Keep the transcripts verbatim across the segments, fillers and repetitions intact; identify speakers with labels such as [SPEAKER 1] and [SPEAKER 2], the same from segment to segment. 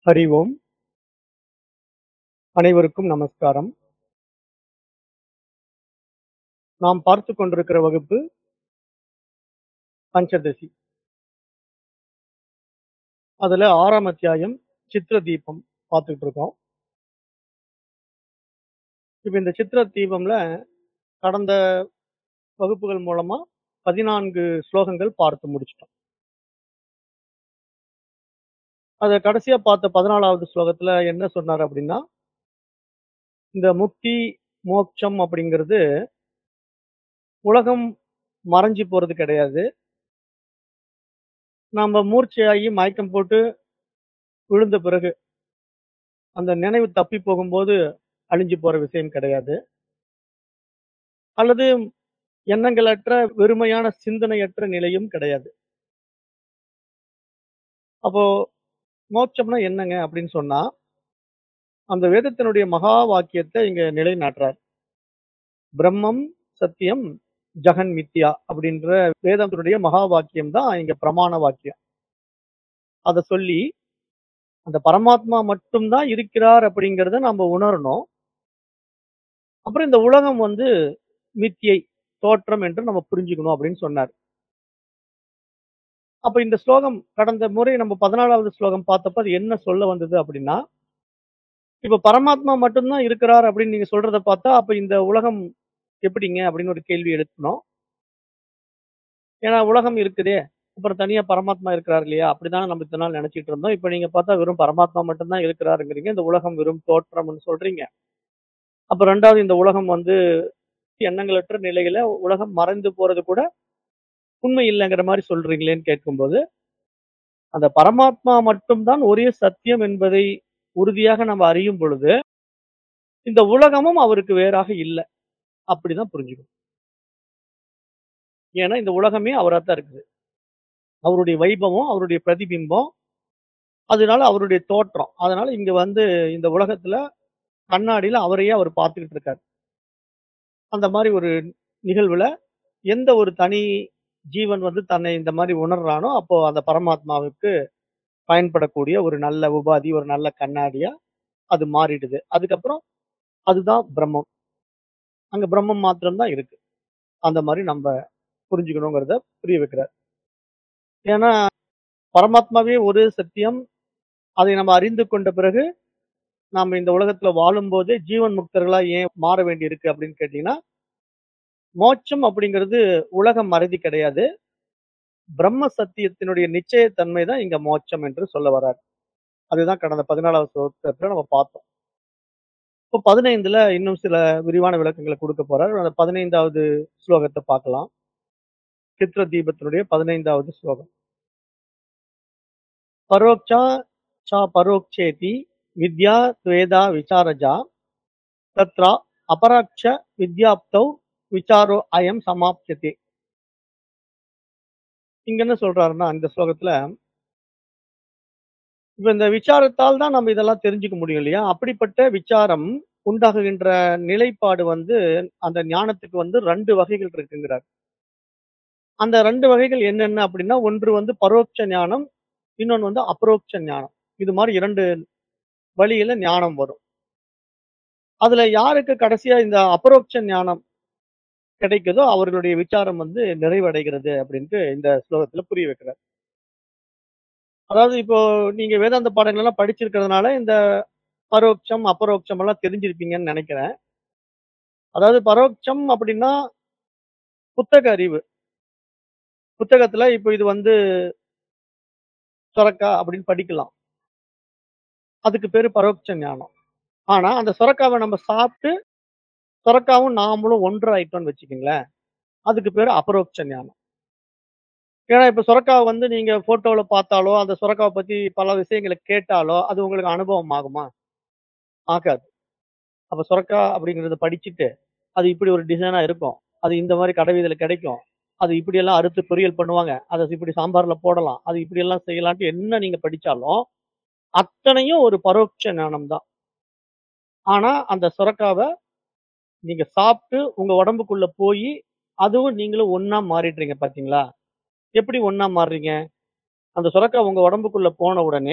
[SPEAKER 1] ஹரி ஓம். அனைவருக்கும் நமஸ்காரம். நாம் பார்த்துக் கொண்டிருக்கிற வகுப்பு பஞ்சதசி. அதுல ஆறாம் அத்தியாயம் சித்ர தீபம் பார்த்துட்டு இருக்கோம். இப்ப இந்த சித்ர தீபம்ல கடந்த வகுப்புகள் மூலமா பதினான்கு ஸ்லோகங்கள் பார்த்து முடிச்சிட்டோம். அத கடைசியா பார்த்த பதினாலாவது ஸ்லோகத்துல என்ன சொன்னார் அப்படின்னா, இந்த முக்தி, மோட்சம் அப்படிங்கிறது உலகம் மறைஞ்சு போறது கிடையாது. நாம மூர்ச்சையாகி மயக்கம் போட்டு விழுந்த பிறகு அந்த நினைவு தப்பி போகும்போது அழிஞ்சு போற விஷயம் கிடையாது. அல்லது எண்ணங்களற்ற வெறுமையான சிந்தனையற்ற நிலையும் கிடையாது. அப்போ மோட்சம்னா என்னங்க அப்படின்னு சொன்னா, அந்த வேதத்தினுடைய மகா வாக்கியத்தை இங்க நிலைநாட்டுறார். பிரம்மம் சத்தியம் ஜெகன் மித்யா அப்படின்ற வேதத்தினுடைய மகா வாக்கியம் தான் இங்க பிரமாண வாக்கியம். அத சொல்லி அந்த பரமாத்மா மட்டும் தான் இருக்கிறார் அப்படிங்கிறத நம்ம உணரணும். அப்புறம் இந்த உலகம் வந்து மித்யை, தோற்றம் என்று நம்ம புரிஞ்சுக்கணும் அப்படின்னு சொன்னார். அப்ப இந்த ஸ்லோகம் கடந்த முறை நம்ம பதினாலாவது ஸ்லோகம் பார்த்தப்ப அது என்ன சொல்ல வந்தது அப்படின்னா, இப்ப பரமாத்மா மட்டும் தான் இருக்கிறார் அப்படின்னு நீங்க சொல்றத பார்த்தா, அப்ப இந்த உலகம் எப்படிங்க அப்படின்னு ஒரு கேள்வி எழுப்பணும். ஏன்னா உலகம் இருக்குதே, அப்புறம் தனியா பரமாத்மா இருக்கிறார் இல்லையா? அப்படிதானே நம்ம இத்தன நாள் நினைச்சிட்டு இருந்தோம். இப்ப நீங்க பார்த்தா வெறும் பரமாத்மா மட்டும் தான் இருக்கிறாருங்கிறீங்க. இந்த உலகம் வெறும் தோற்றம்னு சொல்றீங்க. அப்ப இரண்டாவது இந்த உலகம் வந்து எண்ணங்களற்ற நிலையில உலகம் மறைந்து போறது கூட உண்மை இல்லைங்கிற மாரி சொல்றீங்களேன்னு கேட்கும்போது, அந்த பரமாத்மா மட்டும் தான் ஒரே சத்தியம் என்பதை உறுதியாக நம்ம அறியும் பொழுது, இந்த உலகமும் அவருக்கு வேறாக இல்ல. அப்படிதான் புரிஞ்சுக்கணும். ஏன்னா இந்த உலகமே அவரா தான் இருக்குது. அவருடைய வைபவம், அவருடைய பிரதிபிம்பம், அதனால அவருடைய தோற்றம். அதனால இங்க வந்து இந்த உலகத்துல கண்ணாடியில அவரையே அவர் பார்த்துக்கிட்டு இருக்காரு. அந்த மாரி ஒரு நிகழ்வுல எந்த ஒரு தனி ஜீவன் வந்து தன்னை இந்த மாரி உணர்றானோ, அப்போ அந்த பரமாத்மாவுக்கு பயன்படக்கூடிய ஒரு நல்ல உபாதி, ஒரு நல்ல கண்ணாடியா அது மாறிடுது. அதுக்கப்புறம் அதுதான் பிரம்மம். அங்க பிரம்மம் மாத்திரம் தான் இருக்கு. அந்த மாரி நம்ப புரிஞ்சுக்கணுங்கிறத புரிய வைக்கிறார். ஏன்னா பரமாத்மாவே ஒரு சத்தியம். அதை நம்ம அறிந்து கொண்ட பிறகு, நாம இந்த உலகத்துல வாழும்போதே ஜீவன் முக்தர்களா ஏன் மாற வேண்டியிருக்கு அப்படின்னு கேட்டீங்கன்னா, மோட்சம் அப்படிங்கிறது உலக மறதி கிடையாது. பிரம்ம சத்தியத்தினுடைய நிச்சயத்தன்மை தான் இங்க மோட்சம் என்று சொல்ல வரார். அதுதான் கடந்த பதினாலாவது ஸ்லோகத்துல நம்ம பார்த்தோம். இப்போ பதினைந்துல இன்னும் சில விரிவான விளக்கங்கள குடுக்க போறார். அந்த பதினைந்தாவது ஸ்லோகத்த பார்க்கலாம். சித்ர தீபத்தினுடைய பதினைந்தாவது ஸ்லோகம். பரோக்ஷா ச பரோக்ஷேதி வித்யா துவேதா விசாரஜா தத்ரா அபராக்ஷ வித்யாப்தௌ விசாரோ அயம் சமாப்யதே. இங்க என்ன சொல்றாருன்னா, இந்த ஸ்லோகத்துல, இப்ப இந்த விசாரத்தால் தான் நம்ம இதெல்லாம் தெரிஞ்சுக்க முடியும் இல்லையா? அப்படிப்பட்ட விசாரம் உண்டாகுகின்ற நிலைப்பாடு வந்து, அந்த ஞானத்துக்கு வந்து இரண்டு வகைகள் இருக்குங்கிறார். அந்த இரண்டு வகைகள் என்னென்ன அப்படின்னா, ஒன்று வந்து பரோட்ச ஞானம், இன்னொன்னு வந்து அபரோக்ஷ ஞானம். இது மாரி இரண்டு வழியில ஞானம் வரும். அதுல யாருக்கு கடைசியா இந்த அபரோக்ஷ ஞானம் கிடைக்குதோ, அவர்களுடைய விசாரம் வந்து நிறைவடைகிறது அப்படின்ட்டு இந்த ஸ்லோகத்துல புரிய வைக்கிறார். அதாவது இப்போ நீங்க வேதாந்த பாடங்கள் எல்லாம் படிச்சிருக்கிறதுனால, இந்த பரோட்சம், அபரோக்ஷம் எல்லாம் தெரிஞ்சிருப்பீங்கன்னு நெனைக்கிறேன். அதாவது பரோட்சம் அப்படின்னா, புத்தக அறிவு. புத்தகத்துல இப்போ இது வந்து சொரக்கா அப்படின்னு படிக்கலாம். அதுக்கு பேரு பரோட்ச ஞானம். ஆனா, அந்த சொரக்காவ நம்ம சாப்ட்டு, சொரக்காவும் நாமளும் ஒன்றாயிட்டோம்னு வச்சுக்கங்களேன், அதுக்கு பேரு அபரோக்ஷ ஞானம். ஏன்னா, இப்ப சொரக்காவ வந்து நீங்க ஃபோட்டோல பார்த்தாலோ, அந்த சொரக்காவ பத்தி பல விஷயங்கள கேட்டாலோ, அது உங்களுக்கு அனுபவம் ஆகுமா? ஆகாது. அப்ப சொரக்கா அப்படிங்கிறத படிச்சுட்டு, அது இப்படி ஒரு டிசைனா இருக்கும். அது இந்த மாரி கடை வீதியில கிடைக்கும். அது இப்படியெல்லாம் அறுத்து பொரியல் பண்ணுவாங்க. அத இப்படி சாம்பார்ல போடலாம். அது இப்படியெல்லாம் செய்யலான்ட்டு என்ன நீங்க படிச்சாலும், அத்தனையும் ஒரு பரோட்ச ஞானம் தான். ஆனா, அந்த சொரக்காவ நீங்க சாப்ட்டு உங்க உடம்புக்குள்ள போயி, அதுவும் நீங்களும் ஒண்ணா மாறிடுறீங்க பார்த்தீங்களா? எப்படி ஒண்ணா மாறுறீங்க? அந்த சொரக்கா உங்க உடம்புக்குள்ள போன உடனே,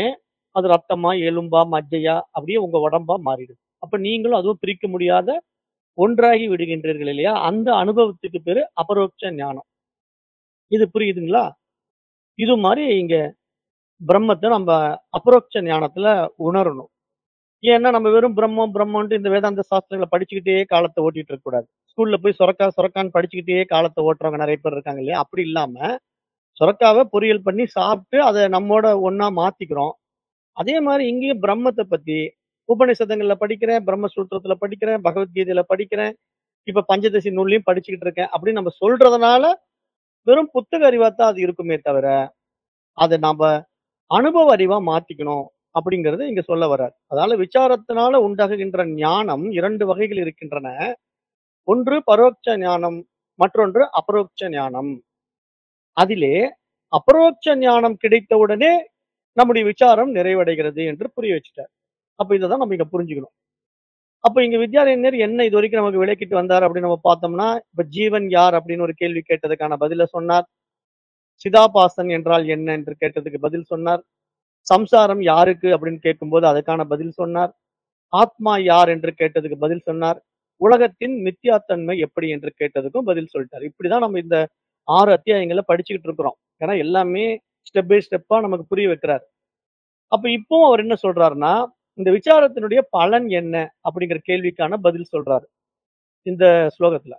[SPEAKER 1] அது ரத்தமா, எலும்பா, மஜ்ஜையா அப்படியே உங்க உடம்பா மாறிடும். அப்ப நீங்களும் அதுவும் பிரிக்க முடியாத ஒன்றாகி விடுகின்றீர்கள் இல்லையா? அந்த அனுபவத்துக்கு பேரு அபரோக்ஷ ஞானம். இது புரியுதுங்களா? இது மாரி இங்க பிரம்மத்த நம்ப அபரோக்ஷ ஞானத்துல உணரணும். ஏன்னா நம்ம வெறும் பிரம்மம், பிரம்மன்ட்டு இந்த வேதாந்த சாஸ்திரங்கள படிச்சுக்கிட்டே காலத்த ஓட்டிட்டு இருக்கக்கூடாது. ஸ்கூல்ல போய் சொரக்கா, சொரக்கான்னு படிச்சுக்கிட்டே காலத்த ஓட்டுறவங்க நெறைய பேர் இருக்காங்க இல்லையா? அப்படி இல்லாம, சொரக்காவ பொரியல் பண்ணி சாப்ட்டு அத நம்மோட ஒண்ணா மாத்திக்கிறோம். அதே மாரி இங்கேயும் பிரம்மத்த பத்தி உபநிஷதங்கள்ல படிக்கிறேன், பிரம்மசூத்திரத்துல படிக்கிறேன், பகவத்கீதையில படிக்கிறேன், இப்ப பஞ்சதசி நூல்லயும் படிச்சுக்கிட்டு இருக்கேன் அப்படின்னு நம்ம சொல்றதுனால, வெறும் புத்தக அறிவா தான் அது இருக்குமே தவிர, அத நம்ப அனுபவ அறிவா மாத்திக்கணும் அப்படிங்கிறத இங்க சொல்ல வர்றார். அதால விசாரத்தினால உண்டாகுகின்ற ஞானம் இரண்டு வகைகள் இருக்கின்றன. ஒன்று பரோட்ச ஞானம், மற்றொன்று அபரோக்ஷ ஞானம். அதிலே அபரோக்ஷ ஞானம் கிடைத்தவுடனே நம்முடைய விசாரம் நிறைவடைகிறது என்று புரிய வச்சுட்டார். அப்ப இததான் நம்ம இங்க புரிஞ்சுக்கணும். அப்ப இங்க வித்யாரண்யர் என்ன இதுவரைக்கும் நமக்கு விளக்கிட்டு வந்தார் அப்படின்னு நம்ம பார்த்தோம்னா, இப்ப ஜீவன் யார் அப்படின்னு ஒரு கேள்வி கேட்டதுக்கான பதில சொன்னார். சிதாபாசன் என்றால் என்ன என்று கேட்டதுக்கு பதில் சொன்னார். சம்சாரம் யாருக்கு அப்படின்னு கேட்கும்போது அதுக்கான பதில் சொன்னார். ஆத்மா யார் என்று கேட்டதுக்கு பதில் சொன்னார். உலகத்தின் மித்யாத்தன்மை எப்படி என்று கேட்டதுக்கும் பதில் சொல்லிட்டார். இப்படிதான் நம்ம இந்த ஆறு அத்தியாயங்கள படிச்சுக்கிட்டு இருக்கிறோம். ஏன்னா எல்லாமே ஸ்டெப் பை ஸ்டெப்பா நமக்கு புரிய வைக்கிறார். அப்ப இப்பவும் அவர் என்ன சொல்றாருன்னா, இந்த விசாரத்தினுடைய பலன் என்ன அப்படிங்கிற கேள்விக்கான பதில் சொல்றாரு. இந்த ஸ்லோகத்துல.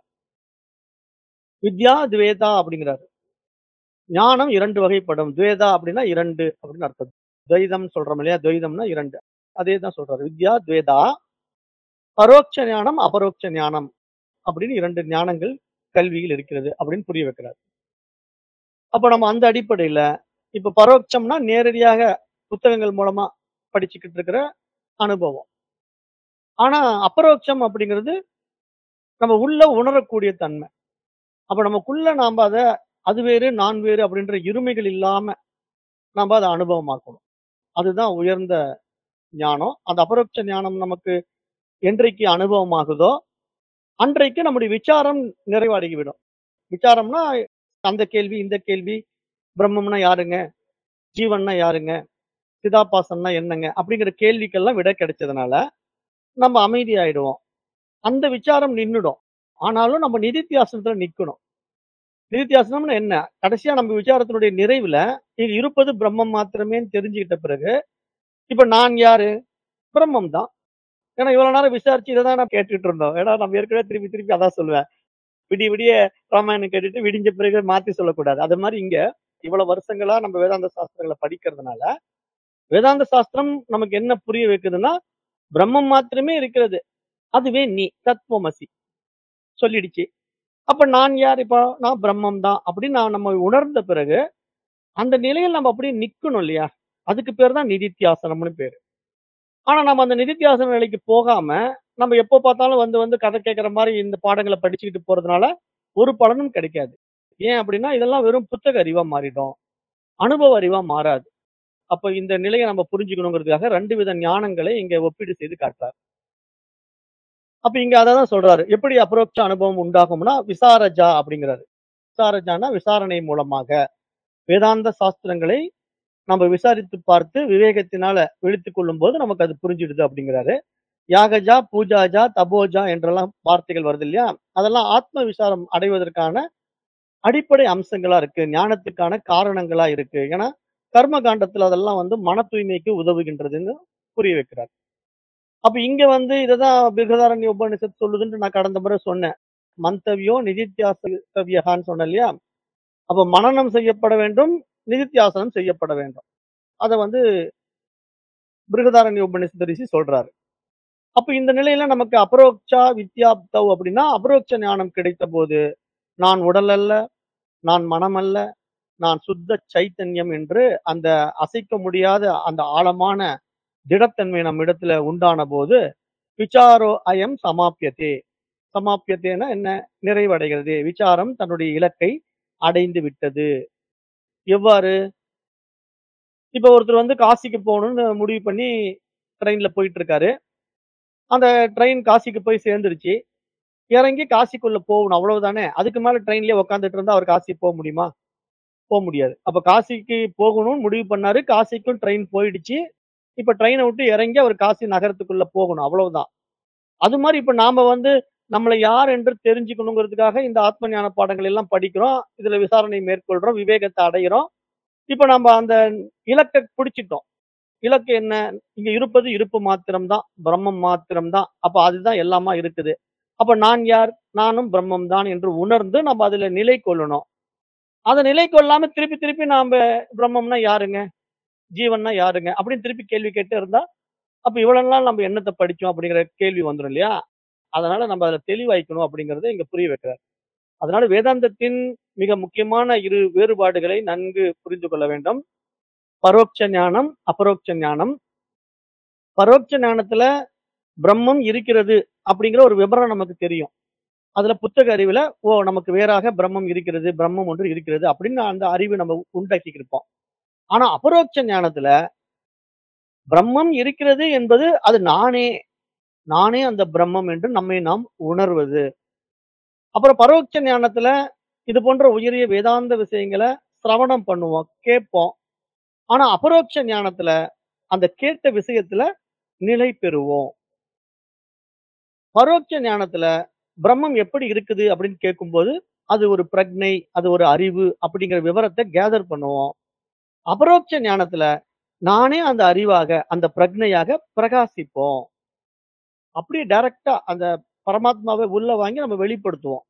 [SPEAKER 1] வித்யா துவேதா அப்படிங்கிறாரு. ஞானம் இரண்டு வகைப்படும். துவேதா அப்படின்னா இரண்டு அப்படின்னு அர்த்தம். துவைதம் சொல்றோம் இல்லையா? துவைதம்னா இரண்டு. அதே தான் சொல்றாரு. வித்யா துவேதா, பரோட்ச ஞானம், அபரோக்ஷ ஞானம் அப்படின்னு இரண்டு ஞானங்கள் கல்வியில் இருக்கிறது அப்படின்னு புரிய வைக்கிறார். அப்ப நம்ம அந்த அடிப்படையில இப்ப பரோட்சம்னா நேரடியாக புத்தகங்கள் மூலமா படிச்சுக்கிட்டு இருக்கிற அனுபவம். ஆனா அபரோக்ஷம் அப்படிங்கிறது நம்ம உள்ள உணரக்கூடிய தன்மை. அப்ப நமக்குள்ள நாம அத அது வேறு, நான் வேறு அப்படின்ற இருமைகள் இல்லாம நாம அத அனுபவமாக்கணும். அதுதான் உயர்ந்த ஞானம். அந்த அபரோக்ஷ ஞானம் நமக்கு என்றைக்கு அனுபவமாகுதோ, அன்றைக்கு நம்முடைய விசாரம் நிறைவடைந்துவிடும். விசாரம்னா அந்த கேள்வி, இந்த கேள்வி, பிரம்மம்னா யாருங்க? ஜீவன்னா யாருங்க? சிதாபாசன்னா என்னங்க? அப்படிங்கிற கேள்விக்கெல்லாம் விடை கிடைச்சதுனால, நம்ம அமைதியாயிடுவோம். அந்த விசாரம் நின்னுடும். ஆனாலும் நம்ம நிதித்தியாசனத்துல நிக்கணும். நிதித்தியாசனம்னா என்ன? கடைசியா நம்ம விசாரத்தினுடைய நிறைவுல, இங்க இருப்பது பிரம்மம் மாத்திரமேன்னு தெரிஞ்சுக்கிட்ட பிறகு, இப்ப நான் யாரு? பிரம்மம் தான். ஏன்னா இவ்வளவு நேரம் விசாரிச்சு இத தான் நான் கேட்டுட்டு இருந்தோம். ஏன்னா நம்ம ஏற்கனவே திருப்பி திருப்பி அதான் சொல்லுவேன். விடிய விடிய ராமாயணம் கேட்டுட்டு விடிஞ்ச பிறகு மாத்தி சொல்லக்கூடாது. அது மாரி இங்க இவ்வளவு வருஷங்களா நம்ம வேதாந்த சாஸ்திரங்கள படிக்கிறதுனால, வேதாந்த சாஸ்திரம் நமக்கு என்ன புரிய வைக்குதுன்னா, பிரம்மம் மாத்திரமே இருக்கிறது. அதுவே நீ. தத்துவமசி. சொல்லிடுச்சு. அப்ப நான் யார் இப்போ? நான் பிரம்மம் தான். அப்படின்னு நான் நம்ம உணர்ந்த பிறகு, அந்த நிலையில் நம்ம அப்படியே நிக்கணும் இல்லையா? அதுக்கு பேரு தான் நிதித்தியாசனம்னு பேரு. ஆனா நம்ம அந்த நிதித்தியாசன நிலைக்கு போகாம, நம்ம எப்போ பார்த்தாலும் வந்து வந்து கதை கேட்கிற மாரி இந்த பாடங்கள படிச்சுக்கிட்டு போறதுனால, ஒரு பலனும் கிடைக்காது. ஏன் அப்படின்னா, இதெல்லாம் வெறும் புத்தக அறிவா மாறிடும். அனுபவ அறிவா மாறாது. அப்ப இந்த நிலைய நம்ம புரிஞ்சுக்கணுங்கிறதுக்காக இரண்டு வித ஞானங்களை இங்க ஒப்பீடு செய்து காட்டுறார். அப்ப இங்க அததான் சொல்றாரு. எப்படி அபரோக்ஷ அனுபவம் உண்டாகும்னா, விசாரஜா அப்படிங்கிறாரு. விசாரஜான்னா விசாரணை மூலமாக வேதாந்த சாஸ்திரங்களை நம்ம விசாரித்து பார்த்து விவேகத்தினால விழித்துக் கொள்ளும்போது நமக்கு அது புரிஞ்சிடுது அப்படிங்கிறாரு. யாகஜா, பூஜாஜா, தபோஜா என்றெல்லாம் வார்த்தைகள் வருது இல்லையா? அதெல்லாம் ஆத்ம விசாரம் அடைவதற்கான அடிப்படை அம்சங்களா இருக்கு. ஞானத்துக்கான காரணங்களா இருக்கு. ஏன்னா, கர்ம காண்டத்துல அதெல்லாம் வந்து மன தூய்மைக்கு உதவுகின்றதுன்னு புரிய வைக்கிறார். அப்ப இங்க வந்து இததான் பிருகதாரண்ய உபநிஷத் சொல்லுதுன்னு நான் கடந்த முறை சொன்னேன். மந்தவ்யோ நிதித்தியாசவியகான்னு சொன்னேன் இல்லையா? அப்ப மனனம் செய்யப்பட வேண்டும், நிதித்தியாசனம் செய்யப்பட வேண்டும். அத வந்து பிருகதாரண்ய உபநிஷத் ரிஷி சொல்றாரு. அப்ப இந்த நிலையில நமக்கு அபரோக்ஷா வித்யாப்தவ் அப்படின்னா, அபரோக்ஷ ஞானம் கிடைத்தபோது, நான் உடல் அல்ல, நான் மனம் அல்ல, நான் சுத்த சைத்தன்யம் என்று அந்த அசைக்க முடியாத அந்த ஆழமான திடத்தன்மை நம்மிடத்துல உண்டான போது, விசாரோ அயம் சமாப்யதே. சமாப்யத்தேன்னா என்ன? நிறைவடைகிறது. விசாரம் தன்னுடைய இலக்கை அடைந்து விட்டது. எவ்வாறு? இப்ப ஒருத்தர் வந்து காசிக்கு போகணும்னு முடிவு பண்ணி ட்ரெயின்ல போயிட்டு இருக்காரு. அந்த ட்ரெயின் காசிக்கு போய் சேர்ந்துருச்சு. இறங்கி காசிக்குள்ள போகணும் அவ்வளவுதானே. அதுக்கு மேல ட்ரெயின்லயே உட்கார்ந்துட்டு இருந்தா அவர் காசி போ முடியுமா? போ முடியாது. அப்ப காசிக்கு போகணும்னு முடிவு பண்ணாரு. காசிக்கும் ட்ரெயின் போயிடுச்சு. இப்ப ட்ரெயின விட்டு இறங்கி அவர் காசி நகரத்துக்குள்ள போகணும். அவ்வளவுதான். அது மாரி இப்ப நாம வந்து நம்மள யார் என்று தெரிஞ்சுக்கணுங்கிறதுக்காக இந்த ஆத்ம ஞான பாடங்கள் எல்லாம் படிக்கிறோம். இதுல விசாரணை மேற்கொள்றோம். விவேகத்த அடையிறோம். இப்ப நம்ம அந்த இலக்க பிடிச்சுட்டோம். இலக்கு என்ன? இங்க இருப்பது இருப்பு மாத்திரம் தான். பிரம்மம் மாத்திரம் தான். அப்ப அதுதான் எல்லாமா இருக்குது. அப்ப நான் யார்? நானும் பிரம்மம் தான் என்று உணர்ந்து நம்ம அதுல நிலை கொள்ளணும். அத நிலை கொள்ளாம திருப்பி திருப்பி நாம பிரம்மம்னா யாருங்க? ஜீவன்னா யாருங்க? அப்படின்னு திருப்பி கேள்வி கேட்டே இருந்தா, அப்ப இவ்வளவு நாள் நம்ம என்னத்த படிச்சோம் அப்படிங்கிற கேள்வி வந்துரும் இல்லையா? அதனால நம்ம அதுல தெளிவாயிக்கணும் அப்படிங்கிறத இங்க புரிய வைக்கிறார். அதனால வேதாந்தத்தின் மிக முக்கியமான இரு வேறுபாடுகளை நன்கு புரிந்து கொள்ள வேண்டும். பரோட்ச ஞானம், அபரோக்ஷ ஞானம். பரோட்ச ஞானத்துல பிரம்மம் இருக்கிறது அப்படிங்கிற ஒரு விபரம் நமக்கு தெரியும். அதுல புத்தக அறிவுல, ஓ! நமக்கு வேறாக பிரம்மம் இருக்கிறது, பிரம்மம் ஒன்று இருக்கிறது அப்படின்னு அந்த அறிவு நம்ம உண்டாக்கிக்கிருப்போம். ஆனா அபரோக்ஷ ஞானத்துல பிரம்மம் இருக்கிறது என்பது அது நானே, நானே அந்த பிரம்மம் என்று நம்மை நாம் உணர்வது. அப்புறம் பரோட்ச ஞானத்துல இது போன்ற உயரிய வேதாந்த விஷயங்கள சிரவணம் பண்ணுவோம், கேட்போம். ஆனா அபரோக்ஷ ஞானத்துல அந்த கேட்ட விஷயத்துல நிலை பெறுவோம். பரோட்ச ஞானத்துல பிரம்மம் எப்படி இருக்குது அப்படின்னு கேட்கும்போது, அது ஒரு பிரக்ஞை, அது ஒரு அறிவு அப்படிங்கிற விவரத்த கேதர் பண்ணுவோம். அபரோக்ஷ ஞானத்துல நானே அந்த அறிவாக, அந்த பிரக்ஞையாக பிரகாசிப்போம். அப்படியே டைரக்ட்டா அந்த பரமாத்மாவ உள்ள வாங்கி நம்ம வெளிப்படுத்துவோம்.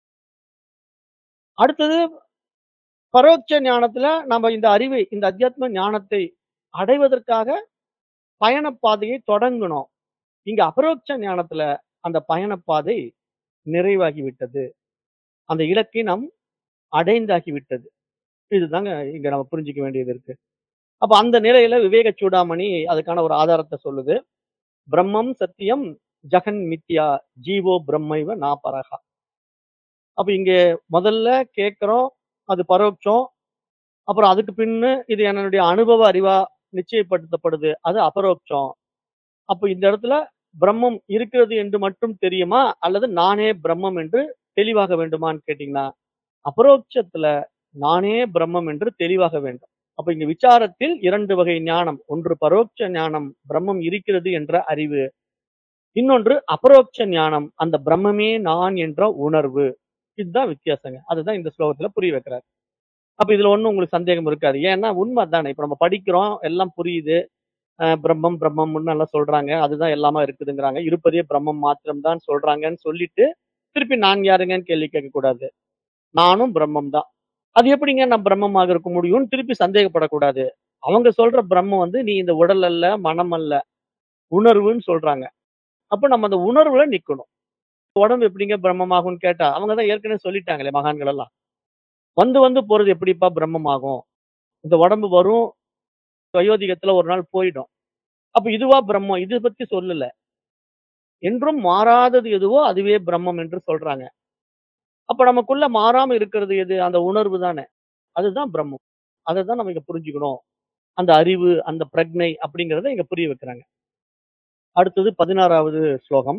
[SPEAKER 1] அடுத்தது பரோட்ச ஞானத்துல நம்ம இந்த அறிவை, இந்த அத்தியாத்ம ஞானத்தை அடைவதற்காக பயணப் பாதையை தொடங்கணும். இங்க அபரோக்ஷ ஞானத்துல அந்த பயணப்பாதை நிறைவாகி விட்டது. அந்த இலக்கை நாம் அடைந்தாகி விட்டது. இதுதாங்க இங்க நம்ம புரிஞ்சுக்க வேண்டியது இருக்கு. அப்ப அந்த நிலையில விவேக சூடாமணி அதுக்கான ஒரு ஆதாரத்த சொல்லுது. பிரம்மம் சத்தியம் ஜெகன் மித்யா ஜீவோ பிரம்மைவ நா பரஹா. அப்ப இங்க முதல்ல கேட்கிறோம். அது பரோட்சம். அப்புறம் அதுக்கு பின்னு இது என்னுடைய அனுபவ அறிவா நிச்சயப்படுத்தப்படுது. அது அபரோக்ஷம். அப்ப இந்த இடத்துல பிரம்மம் இருக்கிறது என்று மட்டும் தெரியுமா? அல்லது நானே பிரம்மம் என்று தெளிவாக வேண்டுமான்னு கேட்டீங்கன்னா, அபரோக்ஷத்துல நானே பிரம்மம் என்று தெளிவாக வேண்டும். அப்ப இங்க விசாரத்தில் இரண்டு வகை ஞானம். ஒன்று பரோட்ச ஞானம், பிரம்மம் இருக்கிறது என்ற அறிவு. இன்னொன்று அபரோக்ஷ ஞானம், அந்த பிரம்மமே நான் என்ற உணர்வு. இதுதான் வித்தியாசங்க. அதுதான் இந்த ஸ்லோகத்துல புரிய வைக்கிறார். அப்ப இதுல ஒண்ணும் உங்களுக்கு சந்தேகம் இருக்காது. ஏன்னா உண்மை அதானே. இப்ப நம்ம படிக்கிறோம், எல்லாம் புரியுது. அ பிரம்மம் பிரம்மம்ன்னு எல்லாம் சொல்றாங்க. அதுதான் எல்லாமா இருக்குதுங்கிறாங்க. இருப்பதே பிரம்மம் மாத்திரம் தான் சொல்றாங்கன்னு சொல்லிட்டு, திருப்பி நான் யாருங்கன்னு கேள்வி கேட்கக்கூடாது. நானும் பிரம்மம் தான். அது எப்படிங்க நான் பிரம்மமாக இருக்க முடியும்னு திருப்பி சந்தேகப்படக்கூடாது. அவங்க சொல்ற பிரம்மம் வந்து நீ இந்த உடல் அல்ல, மனம் அல்ல, உணர்வுன்னு சொல்றாங்க. அப்ப நம்ம அந்த உணர்வுல நிக்கணும். உடம்பு எப்படிங்க பிரம்மமாகும்னு கேட்டா, அவங்க தான் ஏற்கனவே சொல்லிட்டாங்களே மகான்கள் எல்லாம். வந்து வந்து போறது எப்படிப்பா பிரம்மமாகும்? இந்த உடம்பு வரும், வயோதிகத்துல ஒரு நாள் போயிடும். அப்ப இதுவா பிரம்மம்? இத பத்தி சொல்லல. என்றும் மாறாதது எதுவோ அதுவே பிரம்மம் என்று சொல்றாங்க. அப்ப நமக்குள்ள மாறாம இருக்கிறது எது? அந்த உணர்வு தானே. அதுதான் பிரம்மம். அததான் நம்ம இங்க புரிஞ்சுக்கணும். அந்த அறிவு, அந்த பிரக்ஞை அப்படிங்கிறத இங்க புரிய வைக்கிறாங்க. அடுத்தது பதினாறாவது ஸ்லோகம்.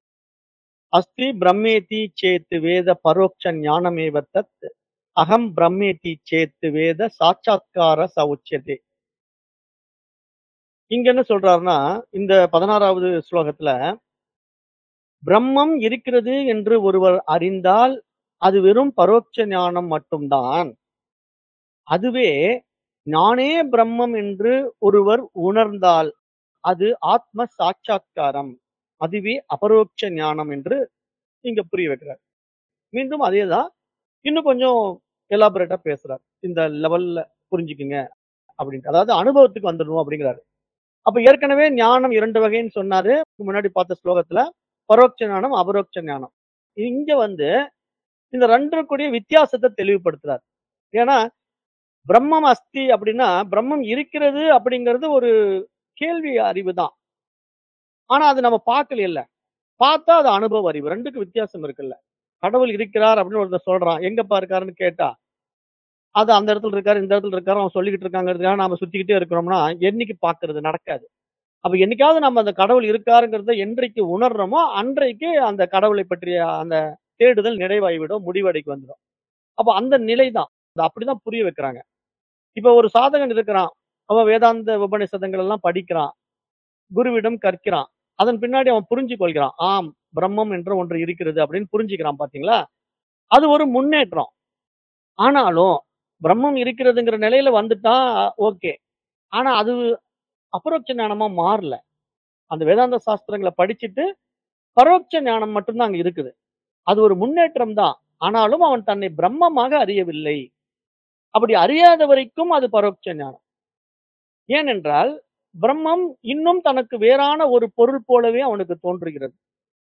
[SPEAKER 1] அஸ்தி பிரம்மேதி சேத் வேத பரோக்ஷ ஞானமேவ தத் அகம் பிரம்மேதி சேத் வேத சாட்சாத்கார ச உச்யதே. இங்க என்ன சொல்றாருன்னா, இந்த பதினாறாவது ஸ்லோகத்துல பிரம்மம் இருக்கிறது என்று ஒருவர் அறிந்தால், அது வெறும் பரோட்ச ஞானம் மட்டும்தான். அதுவே நானே பிரம்மம் என்று ஒருவர் உணர்ந்தால், அது ஆத்ம சாட்சாத்காரம். அதுவே அபரோக்ஷ ஞானம் என்று இங்க புரிய வைக்கிறார். மீண்டும் அதேதான். இன்னும் கொஞ்சம் எலாபரேட்டா பேசுறார். இந்த லெவல்ல புரிஞ்சுக்குங்க அப்படின்ட்டு. அதாவது அனுபவத்துக்கு வந்துடணும் அப்படிங்கிறாரு. அப்ப ஏற்கனவே ஞானம் இரண்டு வகைன்னு சொன்னாரு. முன்னாடி பார்த்த ஸ்லோகத்துல. பரோட்ச ஞானம், அபரோக்ஷ ஞானம். இங்க வந்து இந்த ரெண்டும் கூடிய வித்தியாசத்த தெளிவுபடுத்துறார். ஏன்னா, பிரம்மம் அஸ்தி அப்படின்னா, பிரம்மம் இருக்கிறது அப்படிங்கிறது ஒரு கேள்வி அறிவு தான். ஆனா, அது நம்ம பார்க்கலைல்ல. பார்த்தா அது அனுபவ அறிவு. ரெண்டுக்கும் வித்தியாசம் இருக்குல்ல. கடவுள் இருக்கிறார் அப்படின்னு ஒருத்தன் சொல்றான். எங்கப்பா இருக்காருன்னு கேட்டா, அது அந்த இடத்துல இருக்காரு, இந்த இடத்துல இருக்காரு, அவன் சொல்லிக்கிட்டு இருக்காங்கிறதுக்காக நாம சுத்திக்கிட்டே இருக்கிறோம்னா, என்னைக்கு பார்க்கிறது நடக்காது. அப்ப என்னைக்காவது நம்ம அந்த கடவுள் இருக்காருங்கிறத என்றைக்கு உணர்றோமோ, அன்றைக்கு அந்த கடவுளை பற்றிய அந்த தேடுதல் நிறைவாகிவிடும், முடிவடைக்கு வந்துரும். அப்ப அந்த நிலை தான். அத அப்படிதான் புரிய வைக்கிறாங்க. இப்ப ஒரு சாதகன் இருக்கிறான். அவன் வேதாந்த உபநிஷதங்கள் எல்லாம் படிக்கிறான். குருவிடம் கற்கிறான். அதன் பின்னாடி அவன் புரிஞ்சு கொள்கிறான். ஆம், பிரம்மம் என்ற ஒன்று இருக்கிறது அப்படின்னு புரிஞ்சுக்கிறான் பார்த்தீங்களா? அது ஒரு முன்னேற்றம். ஆனாலும் பிரம்மம் இருக்கிறதுங்கிற நிலையில வந்துட்டா ஓகே. ஆனா அது அபரோக்ஷ ஞானமா மாறல. அந்த வேதாந்த சாஸ்திரங்கள படிச்சுட்டு பரோட்ச ஞானம் மட்டும் தான் அங்க இருக்குது. அது ஒரு முன்னேற்றம் தான். ஆனாலும் அவன் தன்னை பிரம்மமாக அறியவில்லை. அப்படி அறியாத வரைக்கும் அது பரோட்ச ஞானம். ஏனென்றால், பிரம்மம் இன்னும் தனக்கு வேறான ஒரு பொருள் போலவே அவனுக்கு தோன்றுகிறது.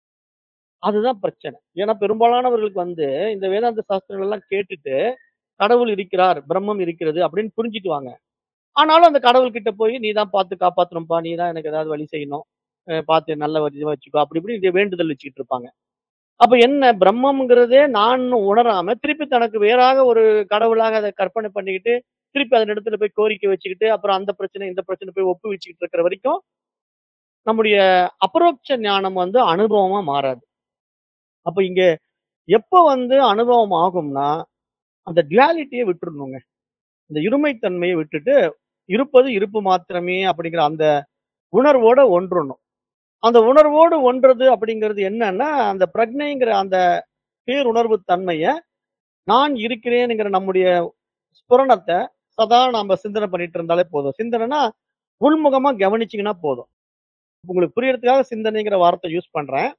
[SPEAKER 1] அதுதான் பிரச்சனை. ஏன்னா பெரும்பாலானவர்களுக்கு வந்து இந்த வேதாந்த சாஸ்திரங்கள் எல்லாம் கேட்டுட்டு, கடவுள் இருக்கிறார், பிரம்மம் இருக்கிறது அப்படின்னு புரிஞ்சுக்குவாங்க. ஆனாலும் அந்த கடவுள் கிட்ட போய், "நீ தான் பார்த்து காப்பாத்தணும்ப்பா. நீ தான் எனக்கு ஏதாவது வழி செய்யணும். அ பார்த்து நல்ல வழியா வச்சுக்கோ." அப்படி இப்படி இங்க வேண்டுதல் வச்சுக்கிட்டு இருப்பாங்க. அப்ப என்ன பிரம்மம்ங்கிறதே நான்னு உணராம, திருப்பி தனக்கு வேறாக ஒரு கடவுளாக அத கற்பனை பண்ணிக்கிட்டு, திருப்பி அதன் இடத்துல போய் கோரிக்கை வச்சுக்கிட்டு, அப்புறம் அந்த பிரச்சனை, இந்த பிரச்சனை போய் ஒப்புவிச்சுக்கிட்டு இருக்கிற வரைக்கும், நம்முடைய அபரோக்ஷ ஞானம் வந்து அனுபவமா மாறாது. அப்ப இங்க எப்ப வந்து அனுபவம் ஆகும்னா, அந்த டுயாலிட்டிய விட்டுறணுங்க. இந்த இருமைத்தன்மைய விட்டுட்டு, இருப்பது இருப்பு மாத்திரமே அப்படிங்கிற அந்த உணர்வோட ஒன்றணும். அந்த உணர்வோடு ஒன்றது அப்படிங்கிறது என்னன்னா, அந்த பிரக்ஞைங்கிற அந்த பேருணர்வு தன்மைய, நான் இருக்கிறேன்ங்கிற நம்முடைய ஸ்புரணத்த சதா நாம சிந்தனை பண்ணிட்டு இருந்தாலே போதும். சிந்தனைனா, உள்முகமா கவனிச்சீங்கன்னா போதும். உங்களுக்கு புரியறதுக்காக சிந்தனைங்கிற வார்த்தை யூஸ் பண்றேன்.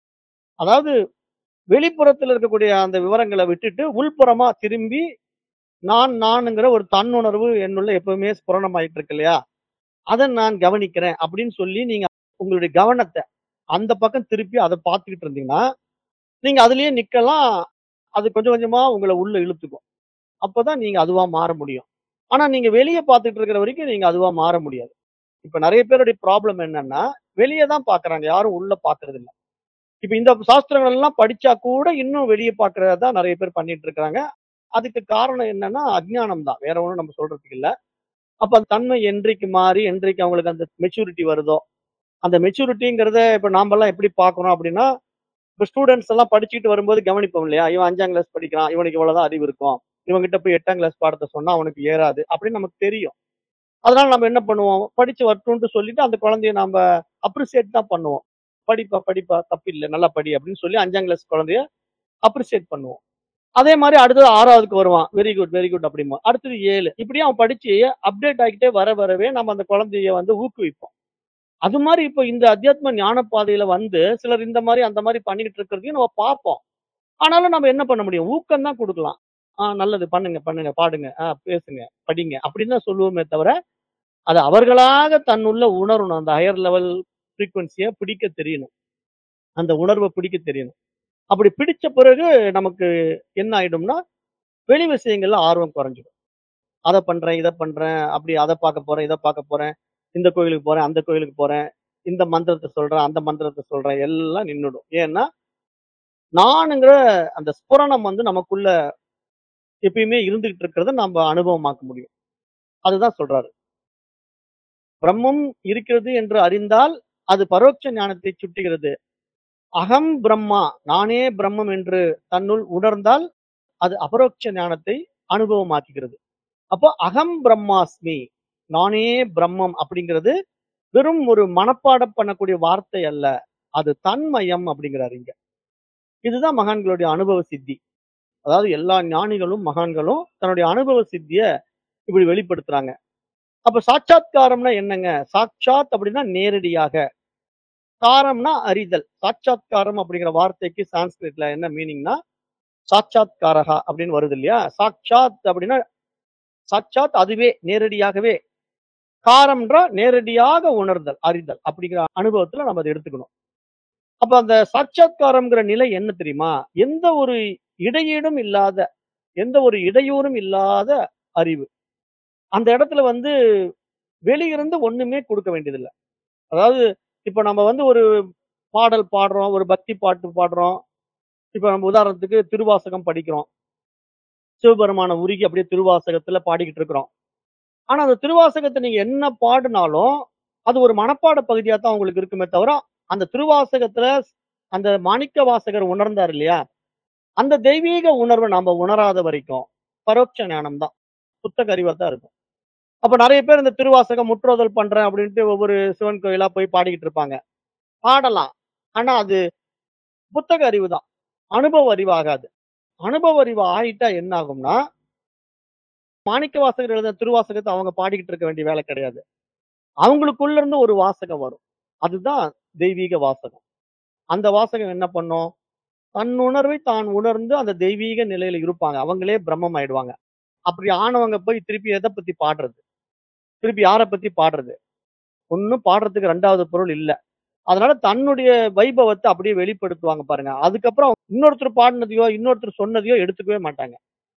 [SPEAKER 1] அதாவது வெளிப்புறத்துல இருக்கக்கூடிய அந்த விவரங்கள விட்டுட்டு, உள்புறமா திரும்பி, நான் நான்ங்கிற ஒரு தன்னுணர்வு என்னுள்ள எப்பவுமே ஸ்புரணமாயிட்டு இருக்கு இல்லையா? அத நான் கவனிக்கிறேன் அப்படின்னு சொல்லி, நீங்க உங்களுடைய கவனத்த அந்த பக்கம் திருப்பி அத பார்த்துக்கிட்டு இருந்தீங்கன்னா, நீங்க அதிலேயே நிக்கலாம். அது கொஞ்சம் கொஞ்சமா உங்கள உள்ள இழுத்துக்கும். அப்பதான் நீங்க அதுவா மாற முடியும். ஆனா நீங்க வெளிய பார்த்துட்டு இருக்கிற வரைக்கும் நீங்க அதுவா மாற முடியாது. இப்ப நெறைய பேருடைய ப்ராப்ளம் என்னன்னா, வெளிய தான் பார்க்குறாங்க. யாரும் உள்ள பார்க்கறதில்ல. இப்ப இந்த சாஸ்திரங்கள் எல்லாம் படிச்சா கூட இன்னும் வெளிய பார்க்கிறத தான் நெறைய பேர் பண்ணிட்டு இருக்காங்க. அதுக்கு காரணம் என்னன்னா, அஞ்ஞானம் தான். வேற ஒண்ணும் நம்ம சொல்றதுக்கு இல்ல. அப்ப அந்த தன்மை என்றைக்கு மாறி, என்றைக்கு அவங்களுக்கு அந்த மெச்சூரிட்டி வருதோ, அந்த மெச்சூரிட்டிங்கிறத இப்ப நாமெல்லாம் எப்படி பார்க்கிறோம் அப்படின்னா, இப்ப ஸ்டூடண்ட்ஸ் எல்லாம் படிச்சுட்டு வரும்போது கவனிப்போம் இல்லையா? இவன் ஐந்தாம் கிளாஸ் படிக்கிறான். இவனுக்கு இவ்வளவுதான் அறிவு இருக்கும். இவன்கிட்ட போய் எட்டாம் கிளாஸ் பாடத்த சொன்னா அவனுக்கு ஏறாது. அப்படின்னு நமக்கு தெரியும். அதனால நம்ம என்ன பண்ணுவோம்? படிச்சு வரட்டும்ன்ட்டு சொல்லிட்டு அந்த குழந்தைய நாம அப்ரிசியேட் தான் பண்ணுவோம். "படிப்பா, படிப்பா தப்பில்ல. நல்லா படி" அப்படின்னு சொல்லி ஐந்தாம் கிளாஸ் குழந்தைய அப்ரிசியேட் பண்ணுவோம். அதே மாரி அடுத்தது ஆறாவதுக்கு வருவான். வெரி குட், வெரி குட் அப்படிம்போம். அடுத்தது ஏழு. இப்படியே அவன் படிச்சு அப்டேட் ஆகிட்டே வர வரவே நம்ம அந்த குழந்தைய வந்து ஊக்குவிப்போம். அது மாரி இப்ப இந்த அத்தியாத்ம ஞான பாதையில வந்து சிலர் இந்த மாரி, அந்த மாரி பண்ணிட்டு இருக்கிறதையும் நம்ம பார்ப்போம். ஆனாலும் நம்ம என்ன பண்ண முடியும்? ஊக்கம் தான் குடுக்கலாம். "ஆ நல்லது. பண்ணுங்க, பண்ணுங்க. பாடுங்க. ஆ பேசுங்க. படிங்க." அப்படின்னு தான் சொல்லுவோமே தவிர, அது அவர்களாக தன்னுள்ள உணரணும். அந்த ஹையர் லெவல் ஃப்ரீக்வென்சிய பிடிக்க தெரியணும். அந்த உணர்வ பிடிக்க தெரியணும். அப்படி பிடிச்ச பிறகு நமக்கு என்ன ஆயிடும்னா, வெளி விஷயங்கள்ல ஆர்வம் குறைஞ்சிடும். அத பண்றேன், இத பண்றேன், அப்படி அத பார்க்க போறேன், இத பார்க்க போறேன். இந்த கோயிலுக்கு போறேன், அந்த கோயிலுக்கு போறேன். இந்த மந்திரத்த சொல்றேன், அந்த மந்திரத்த சொல்றேன். எல்லாம் நின்னுடும். ஏன்னா, நானுங்கிற அந்த ஸ்புரணம் வந்து நமக்குள்ள எப்பயுமே இருந்துகிட்டு இருக்கிறத நம்ப அனுபவமாக்க முடியும். அதுதான் சொல்றாரு. பிரம்மம் இருக்கிறது என்று அறிந்தால், அது பரோட்ச ஞானத்தை சுட்டுகிறது. அகம் பிரம்மா, நானே பிரம்மம் என்று தன்னுள் உணர்ந்தால், அது அபரோக்ஷ ஞானத்தை அனுபவமாக்குகிறது. அப்போ அகம் பிரம்மாஸ்மி, நானே பிரம்மம் அப்படிங்கிறது வெறும் ஒரு மனப்பாடம் பண்ணக்கூடிய வார்த்தை அல்ல. அது தன்மயம் அப்படிங்கிறாரு இங்க. இதுதான் மகான்களுடைய அனுபவ சித்தி. அதாவது எல்லா ஞானிகளும், மகான்களும் தன்னுடைய அனுபவ சித்திய இப்படி வெளிப்படுத்துறாங்க. அப்ப சாட்சாத்காரம்னா என்னங்க? சாட்சாத் அப்படின்னா நேரடியாக. காரம்னா அறிதல். சாட்சாத்காரம் அப்படிங்கிற வார்த்தைக்கு சான்ஸ்கிரிட்ல என்ன மீனிங்னா, சாட்சாத்காரஹா அப்படின்னு வருது இல்லையா? சாட்சாத் அப்படின்னா, சாட்சாத் அதுவே, நேரடியாகவே. காரம்ன்றா நேரடியாக உணர்தல், அறிதல் அப்படிங்கிற அனுபவத்துல நம்ம அத எடுத்துக்கணும். அப்ப அந்த சாட்சாத்காரம்ங்கிற நிலை என்ன தெரியுமா? எந்த ஒரு இடையீடும் இல்லாத, எந்த ஒரு இடையூறும் இல்லாத அறிவு. அந்த இடத்துல வந்து வெளியிருந்து ஒண்ணுமே குடுக்க வேண்டியதில்ல. அதாவது இப்ப நம்ம வந்து ஒரு பாடல் பாடுறோம், ஒரு பக்தி பாட்டு பாடுறோம். இப்ப நம்ம உதாரணத்துக்கு திருவாசகம் படிக்கிறோம். சிவபெருமான உருகி அப்படியே திருவாசகத்துல பாடிக்கிட்டு இருக்கிறோம். ஆனா அந்த திருவாசகத்த நீங்க என்ன பாடுனாலும், அது ஒரு மனப்பாட பகுதியா தான் உங்களுக்கு இருக்குமே தவிர, அந்த திருவாசகத்துல அந்த மாணிக்க வாசகர் உணர்ந்தார் இல்லையா? அந்த தெய்வீக உணர்வ நாம உணராத வரைக்கும், பரோட்ச ஞானம் தான். புத்தக அறிவா தான் இருக்கும். அப்ப நெறைய பேர் இந்த திருவாசகம் முற்றோதல் பண்றேன் அப்படின்ட்டு ஒவ்வொரு சிவன் கோயிலா போய் பாடிக்கிட்டு இருப்பாங்க. பாடலாம். ஆனா அது புத்தக அறிவு தான். அனுபவ அறிவு ஆகாது. அனுபவ அறிவு ஆயிட்டா என்ன ஆகும்னா, மாணிக்கவாசகர் எழுதின திருவாசகத்த அவங்க பாடிக்கிட்டு இருக்க வேண்டிய வேலை கிடையாது. அவங்களுக்குள்ள இருந்து ஒரு வாசகம் வரும். அதுதான் தெய்வீக வாசகம். அந்த வாசகம் என்ன பண்ணும்? தன் உணர்வை தான் உணர்ந்து அந்த தெய்வீக நிலையில இருப்பாங்க. அவங்களே பிரம்மம் ஆயிடுவாங்க. அப்படி ஆனவங்க போய் திருப்பி எத பத்தி பாடுறது? திருப்பி யார பத்தி பாடுறது? ஒண்ணும் பாடுறதுக்கு இரண்டாவது பொருள் இல்ல. அதனால தன்னுடைய வைபவத்த அப்படியே வெளிப்படுத்துவாங்க பாருங்க. அதுக்கப்புறம் இன்னொருத்தர் பாடுனதையோ, இன்னொருத்தர் சொன்னதையோ எடுத்துக்கவே மாட்டாங்க.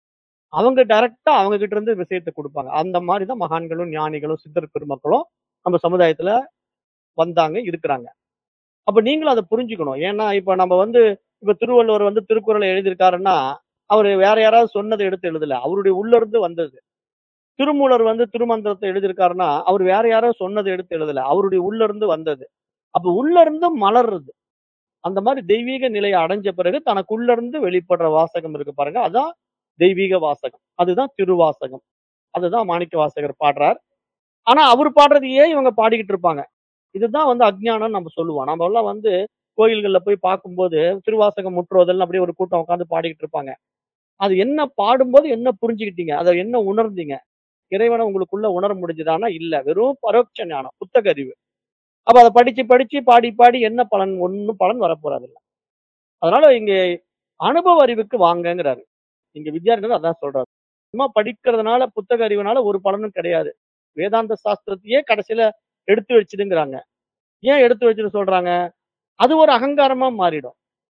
[SPEAKER 1] அவங்க டைரக்ட்டா அவங்க கிட்ட இருந்து விஷயத்த குடுப்பாங்க. அந்த மாரி தான் மகான்களும், ஞானிகளும், சித்தர் பெருமக்களும் நம்ம சமுதாயத்துல வந்தாங்க, இருக்கிறாங்க. அப்ப நீங்களும் அத புரிஞ்சுக்கணும். ஏன்னா, இப்ப நம்ம வந்து இப்ப திருவள்ளுவர் வந்து திருக்குறள எழுதியிருக்காருன்னா, அவரு வேற யாராவது சொன்னத எடுத்து எழுதல. அவருடைய உள்ள இருந்து வந்தது. திருமூலர் வந்து திருமந்திரத்த எழுதியிருக்காருன்னா, அவரு வேற யாரோ சொன்னத எடுத்து எழுதல. அவருடைய உள்ள இருந்து வந்தது. அப்ப உள்ள இருந்து மலர்றது. அந்த மாரி தெய்வீக நிலைய அடைஞ்ச பிறகு தனக்குள்ள இருந்து வெளிப்படுற வாசகம் இருக்கு பாருங்க. அதான் தெய்வீக வாசகம். அதுதான் திருவாசகம். அதுதான் மாணிக்க வாசகர் பாடுறார். ஆனா அவரு பாடுறதையே இவங்க பாடிக்கிட்டு இருப்பாங்க. இதுதான் வந்து அஞ்ஞானம்னு நம்ம சொல்லுவோம். நாமெல்லாம் வந்து கோயில்கள்ல போய் பார்க்கும்போது, திருவாசகம் முற்றோதல்னு அப்படியே ஒரு கூட்டம் உட்கார்ந்து பாடிக்கிட்டு இருப்பாங்க. அது என்ன பாடும்போது என்ன புரிஞ்சுக்கிட்டீங்க? அத என்ன உணர்ந்தீங்க? இறைவன உங்களுக்குள்ள உணர முடிஞ்சதான்னா, இல்ல. வெறும் பரோட்ச ஞானம், புத்தக அறிவு. அப்ப அத படிச்சு, படிச்சு, பாடி, பாடி என்ன பலன்? ஒண்ணும் பலன் வரப்போறதில்ல. அதனால இங்க அனுபவ அறிவுக்கு வாங்கங்கிறாரு. இங்க வித்யாரண்யர் அதான் சொல்றாரு. சும்மா படிக்கிறதுனால, புத்தக அறிவுனால ஒரு பலனும் கிடையாது. வேதாந்த சாஸ்திரத்தையே கடைசியில எடுத்து வச்சுடுங்கிறாங்க. ஏன் எடுத்து வச்சுட்டு சொல்றாங்க? அது ஒரு அகங்காரமா மாறிடும்.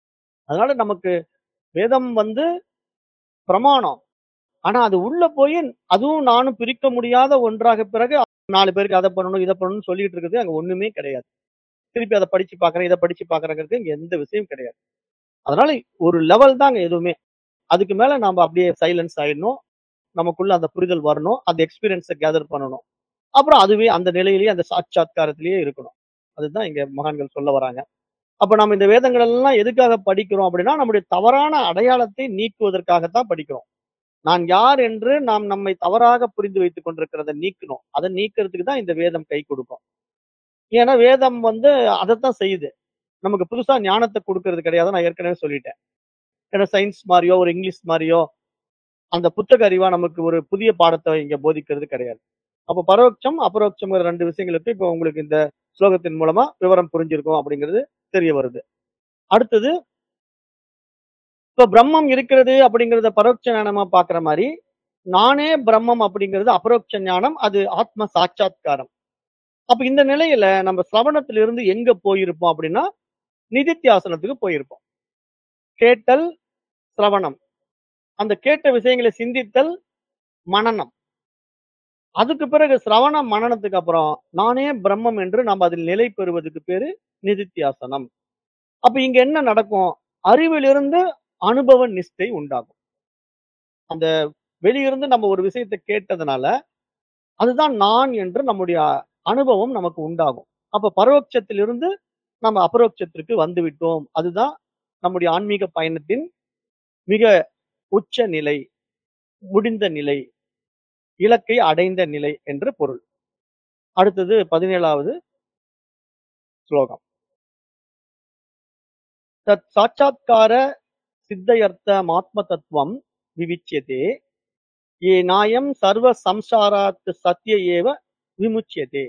[SPEAKER 1] அதனால நமக்கு வேதம் வந்து பிரமாணம். ஆனா அது உள்ள போய் அதுவும் நானும் பிரிக்க முடியாத ஒன்றாக பிறகு நாலு பேருக்கு அத பண்ணணும், இத பண்ணணும்னு சொல்லிட்டு இருக்கிறது அங்க ஒண்ணுமே கிடையாது. திருப்பி அத படிச்சு பார்க்கிறேன், இத படிச்சு பார்க்கிறேங்கிறது இங்க எந்த விஷயம் கிடையாது. அதனால ஒரு லெவல் தாங்க எதுவுமே. அதுக்கு மேல நாம அப்படியே சைலன்ஸ் ஆயிடணும். நமக்குள்ள அந்த புரிதல் வரணும். அந்த எக்ஸ்பீரியன்ஸ கேதர் பண்ணணும். அப்புறம் அதுவே அந்த நிலையிலேயே அந்த சாட்சாத்காரத்திலேயே இருக்கணும். அதுதான் இங்க மகான்கள் சொல்ல வராங்க. அப்ப நம்ம இந்த வேதங்கள் எல்லாம் எதுக்காக படிக்கிறோம் அப்படின்னா, நம்முடைய தவறான அடையாளத்தை நீக்குவதற்காகத்தான் படிக்கிறோம். நான் யார் என்று நாம் நம்மை தவறாக புரிந்து வைத்துக் கொண்டிருக்கிறத நீக்கணும். அத நீக்கிறதுக்கு தான் இந்த வேதம் கை கொடுக்கும். ஏன்னா வேதம் வந்து அதத்தான் செய்யுது. நமக்கு புதுசா ஞானத்த குடுக்கிறது கிடையாது. நான் ஏற்கனவே சொல்லிட்டேன். ஏன்னா சயின்ஸ் மாரியோ, ஒரு இங்கிலீஷ் மாரியோ, அந்த புத்தக அறிவா நமக்கு ஒரு புதிய பாடத்த இங்க போதிக்கிறது கிடையாது. அப்ப பரோட்சம், அபரோட்சம்ங்கிற ரெண்டு விஷயங்களுக்கு இப்ப உங்களுக்கு இந்த ஸ்லோகத்தின் மூலமா விவரம் புரிஞ்சிருக்கும் அப்படிங்கிறது தெரிய வருது. அடுத்தது, இப்ப பிரம்மம் இருக்கிறது அப்படிங்கிறத பரோட்ச ஞானமா பார்க்கிற மாரி, நானே பிரம்மம் அப்படிங்கிறது அபரோக்ஷ ஞானம். அது ஆத்ம சாட்சாத்காரம். அப்ப இந்த நிலையில நம்ம சிரவணத்திலிருந்து எங்க போயிருப்போம் அப்படின்னா, நிதித்தியாசனத்துக்கு போயிருப்போம். கேட்டல், சிரவணம். அந்த கேட்ட விஷயங்களை சிந்தித்தல், மனனம். அதுக்கு பிறகு சிரவண மனனத்துக்கு அப்புறம், நானே பிரம்மம் என்று நாம் அதில் நிலை பெறுவதற்கு பேரு நிதித்தியாசனம். அப்ப இங்க என்ன நடக்கும்? அறிவிலிருந்து அனுபவ நிஷ்டை உண்டாகும். அந்த வெளியிருந்து நம்ம ஒரு விஷயத்த கேட்டதுனால, அதுதான் நான் என்று நம்முடைய அனுபவம் நமக்கு உண்டாகும். அப்ப பரோட்சத்திலிருந்து நம்ம அபரோக்ஷத்திற்கு வந்துவிட்டோம். அதுதான் நம்முடைய ஆன்மீக பயணத்தின் மிக உச்ச நிலை, முடிந்த நிலை, இலக்கை அடைந்த நிலை என்று பொருள். அடுத்தது பதினேழாவது ஸ்லோகம். தத் சாட்சாத்கார சித்தயர்த்தமாத்ம தத்துவம் விவிச்யதே ஏ நாயம் சர்வ சம்சாராத் சத்ய ஏவ விமுச்யதே.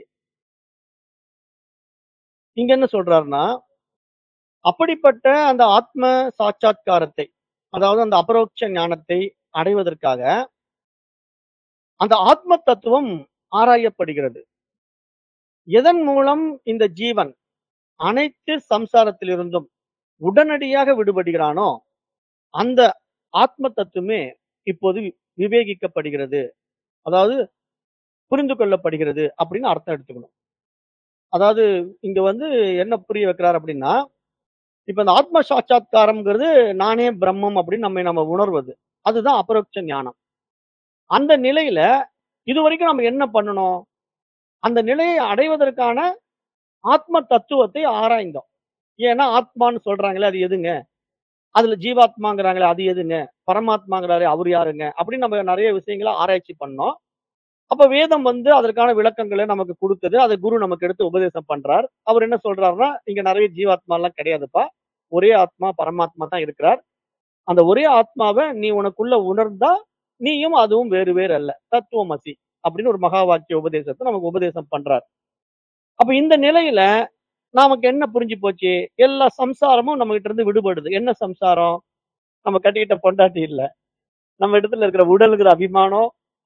[SPEAKER 1] இங்க என்ன சொல்றாருன்னா, அப்படிப்பட்ட அந்த ஆத்ம சாட்சாத்காரத்தை, அதாவது அந்த அபரோக்ஷ ஞானத்தை அடைவதற்காக அந்த ஆத்ம தத்துவம் ஆராயப்படுகிறது. எதன் மூலம் இந்த ஜீவன் அனைத்து சம்சாரத்திலிருந்தும் உடனடியாக விடுபடுகிறானோ, அந்த ஆத்ம தத்துவமே இப்போது வி- விவேகிக்கப்படுகிறது. அதாவது புரிந்து கொள்ளப்படுகிறது அப்படின்னு அர்த்தம் எடுத்துக்கணும். அதாவது இங்க வந்து என்ன புரிய வைக்கிறார் அப்படின்னா, இப்ப இந்த ஆத்ம சாட்சாத்காரம்ங்கிறது நானே பிரம்மம் அப்படின்னு நம்மை நம்ம உணர்வது. அதுதான் அபரோக்ஷ ஞானம். அந்த நிலையில இதுவரைக்கும் நம்ம என்ன பண்ணணும்? அந்த நிலையை அடைவதற்கான ஆத்ம தத்துவத்தை ஆராய்ந்தோம். ஏன்னா ஆத்மான்னு சொல்றாங்களே அது எதுங்க? அதுல ஜீவாத்மாங்கிறாங்களே அது எதுங்க? பரமாத்மாங்கிறாரே அவரு யாருங்க? அப்படின்னு நம்ம நெறைய விஷயங்கள ஆராய்ச்சி பண்ணோம். அப்ப வேதம் வந்து அதற்கான விளக்கங்களை நமக்கு குடுத்தது. அத குரு நமக்கு எடுத்து உபதேசம் பண்றார். அவர் என்ன சொல்றாருன்னா, "இங்க நெறைய ஜீவாத்மாலாம் கிடையாதுப்பா. ஒரே ஆத்மா, பரமாத்மா தான் இருக்கிறார். அந்த ஒரே ஆத்மாவ நீ உனக்குள்ள உணர்ந்தா, நீயும் அதுவும் வேறு வேறு அல்ல. தத்துவமசி." அப்படின்னு ஒரு மகா வாக்கிய உபதேசத்த நமக்கு உபதேசம் பண்றார். அப்ப இந்த நிலையில நமக்கு என்ன புரிஞ்சு போச்சு? எல்லா சம்சாரமும் நம்மகிட்ட இருந்து விடுபடுது. என்ன சம்சாரம்? நம்ம கட்டிக்கிட்ட பொண்டாட்டி இல்ல. நம்ம இடத்துல இருக்கிற உடல்ங்கிற அபிமானம்,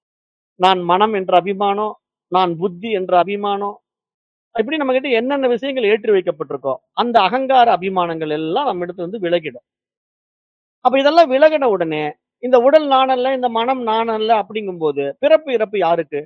[SPEAKER 1] நான் மனம் என்ற அபிமானம், நான் புத்தி என்ற அபிமானம், இப்படி நம்மகிட்ட என்னென்ன விஷயங்கள் ஏற்றி வைக்கப்பட்டிருக்கோ, அந்த அகங்கார அபிமானங்கள் எல்லாம் நம்மிடத்துல இருந்து விலகிடும். அப்ப இதெல்லாம் விலகின உடனே, இந்த உடல் நான் அல்ல, இந்த மனம் நான் அல்ல அப்படிங்கும்போது, பிறப்பு, இறப்பு யாருக்கு?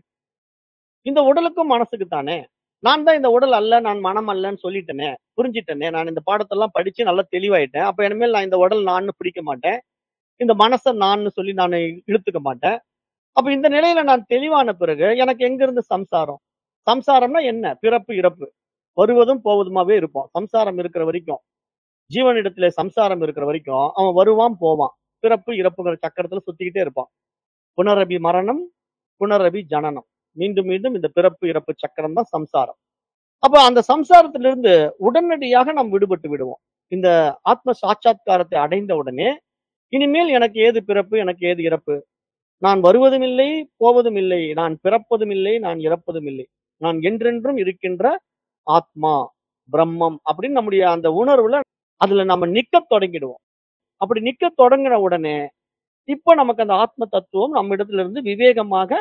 [SPEAKER 1] இந்த உடலுக்கும் மனசுக்கு தானே. நான் தான் இந்த உடல் அல்ல, நான் மனம் அல்லன்னு சொல்லிட்டேனே, புரிஞ்சுட்டேனே. நான் இந்த பாடத்தெல்லாம் படிச்சு நல்லா தெளிவாயிட்டேன். அப்ப இனிமேல் நான் இந்த உடல் நான்னு பிடிக்க மாட்டேன். இந்த மனச நான்னு சொல்லி நானு இழுத்துக்க மாட்டேன். அப்ப இந்த நிலையில நான் தெளிவான பிறகு, எனக்கு எங்கிருந்து சம்சாரம்? சம்சாரம்னா என்ன? பிறப்பு, இறப்பு. வருவதும் போவதுமாவே இருப்போம். சம்சாரம் இருக்கிற வரைக்கும். ஜீவனிடத்திலே சம்சாரம் இருக்கிற வரைக்கும், அவன் வருவான், போவான். பிறப்பு, இறப்புங்கிற சக்கரத்துல சுத்திக்கிட்டே இருப்பான். புனரபி மரணம், புனரபி ஜனனம். மீண்டும், மீண்டும் இந்த பிறப்பு, இறப்பு சக்கரம் தான் சம்சாரம். அப்ப அந்த சம்சாரத்திலிருந்து உடனடியாக நாம் விடுபட்டு விடுவோம். இந்த ஆத்ம சாட்சாத்காரத்தை அடைந்த உடனே, இனிமேல் எனக்கு ஏது பிறப்பு? எனக்கு ஏது இறப்பு? நான் வருவதும் இல்லை, போவதும் இல்லை. நான் பிறப்பதும் இல்லை, நான் இறப்பதும் இல்லை. நான் என்றென்றும் இருக்கின்ற ஆத்மா, பிரம்மம் அப்படின்னு நம்முடைய அந்த உணர்வுல அதுல நம்ம நிக்கத் தொடங்கிடுவோம். அப்படி நிக்கத் தொடங்கின உடனே, இப்ப நமக்கு அந்த ஆத்ம தத்துவம் நம்மிடத்துல இருந்து விவேகமாக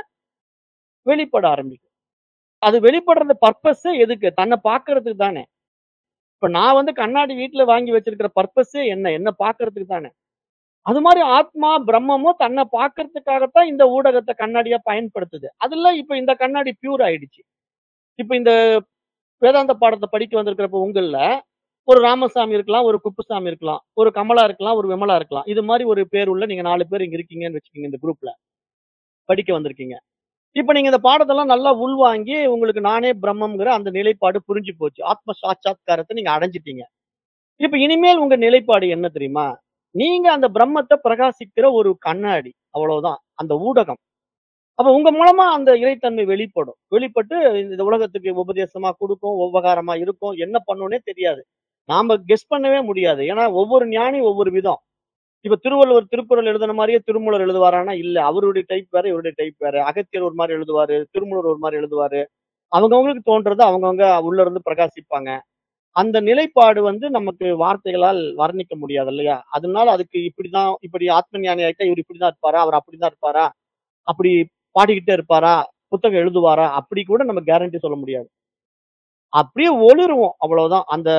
[SPEAKER 1] வெளிப்பட ஆரம்பிக்கும். அது வெளிப்படுறது பர்ப்பஸே எதுக்கு? தன்னை பார்க்கறதுக்கு தானே. இப்ப நான் வந்து கண்ணாடி வீட்ல வாங்கி வச்சிருக்கிற பர்ப்பஸே என்ன? என்ன பார்க்கறதுக்கு தானே. அது மாரி ஆத்மா, பிரம்மமும் தன்னை பார்க்கறதுக்காகத்தான் இந்த ஊடகத்த கண்ணாடியா பயன்படுத்துது. அதுல இப்ப இந்த கண்ணாடி பியூர் ஆயிடுச்சு. இப்ப இந்த வேதாந்த பாடத்த படிக்க வந்திருக்கிறப்ப உங்கள்ல ஒரு ராமசாமி இருக்கலாம், ஒரு குப்புசாமி இருக்கலாம், ஒரு கமலா இருக்கலாம், ஒரு விமலா இருக்கலாம். இது மாரி ஒரு பேர் உள்ள நீங்க நாலு பேர் இங்க இருக்கீங்கன்னு வச்சுக்கங்க இந்த குரூப்ல. படிக்க வந்திருக்கீங்க. இப்ப நீங்க இந்த பாடத்தெல்லாம் நல்லா உள்வாங்கி, உங்களுக்கு நானே பிரம்மம்ங்கிற அந்த நிலைப்பாடு புரிஞ்சு போச்சு. ஆத்ம சாட்சாத்காரத்த நீங்க அடைஞ்சிட்டீங்க. இப்ப இனிமேல் உங்க நிலைப்பாடு என்ன தெரியுமா? நீங்க அந்த பிரம்மத்த பிரகாசிக்கிற ஒரு கண்ணாடி. அவ்வளவுதான். அந்த ஊடகம். அப்ப உங்க மூலமா அந்த இறைத்தன்மை வெளிப்படும். வெளிப்பட்டு இந்த உலகத்துக்கு உபதேசமா குடுக்கும், உபகாரமா இருக்கும். என்ன பண்ணும்னே தெரியாது. நாம கெஸ் பண்ணவே முடியாது. ஏன்னா ஒவ்வொரு ஞானி ஒவ்வொரு விதம். இப்ப திருவள்ளுவர் திருக்குறள் எழுதுன மாரியே திருமூலர் எழுதுவாரான்னா, இல்ல. அவருடைய டைப் வேற, இவருடைய டைப் வேற. அகத்தியர் ஒரு மாரி எழுதுவாரு. திருமூலர் ஒரு மாரி எழுதுவாரு. அவங்கவங்களுக்கு தோன்றத அவங்கவங்க உள்ள இருந்து பிரகாசிப்பாங்க. அந்த நிலைப்பாடு வந்து நமக்கு வார்த்தைகளால் வர்ணிக்க முடியாது இல்லையா? அதனால அதுக்கு இப்படிதான் இப்படி ஆத்ம ஞானி ஆயிட்டா இவரு இப்படிதான் இருப்பாரா? அவர் அப்படிதான் இருப்பாரா? அப்படி பாடிக்கிட்டே இருப்பாரா? புத்தகம் எழுதுவாரா? அப்படி கூட நம்ம கேரண்டி சொல்ல முடியாது. அப்படியே ஒளிருவோம். அவ்வளவுதான். அந்த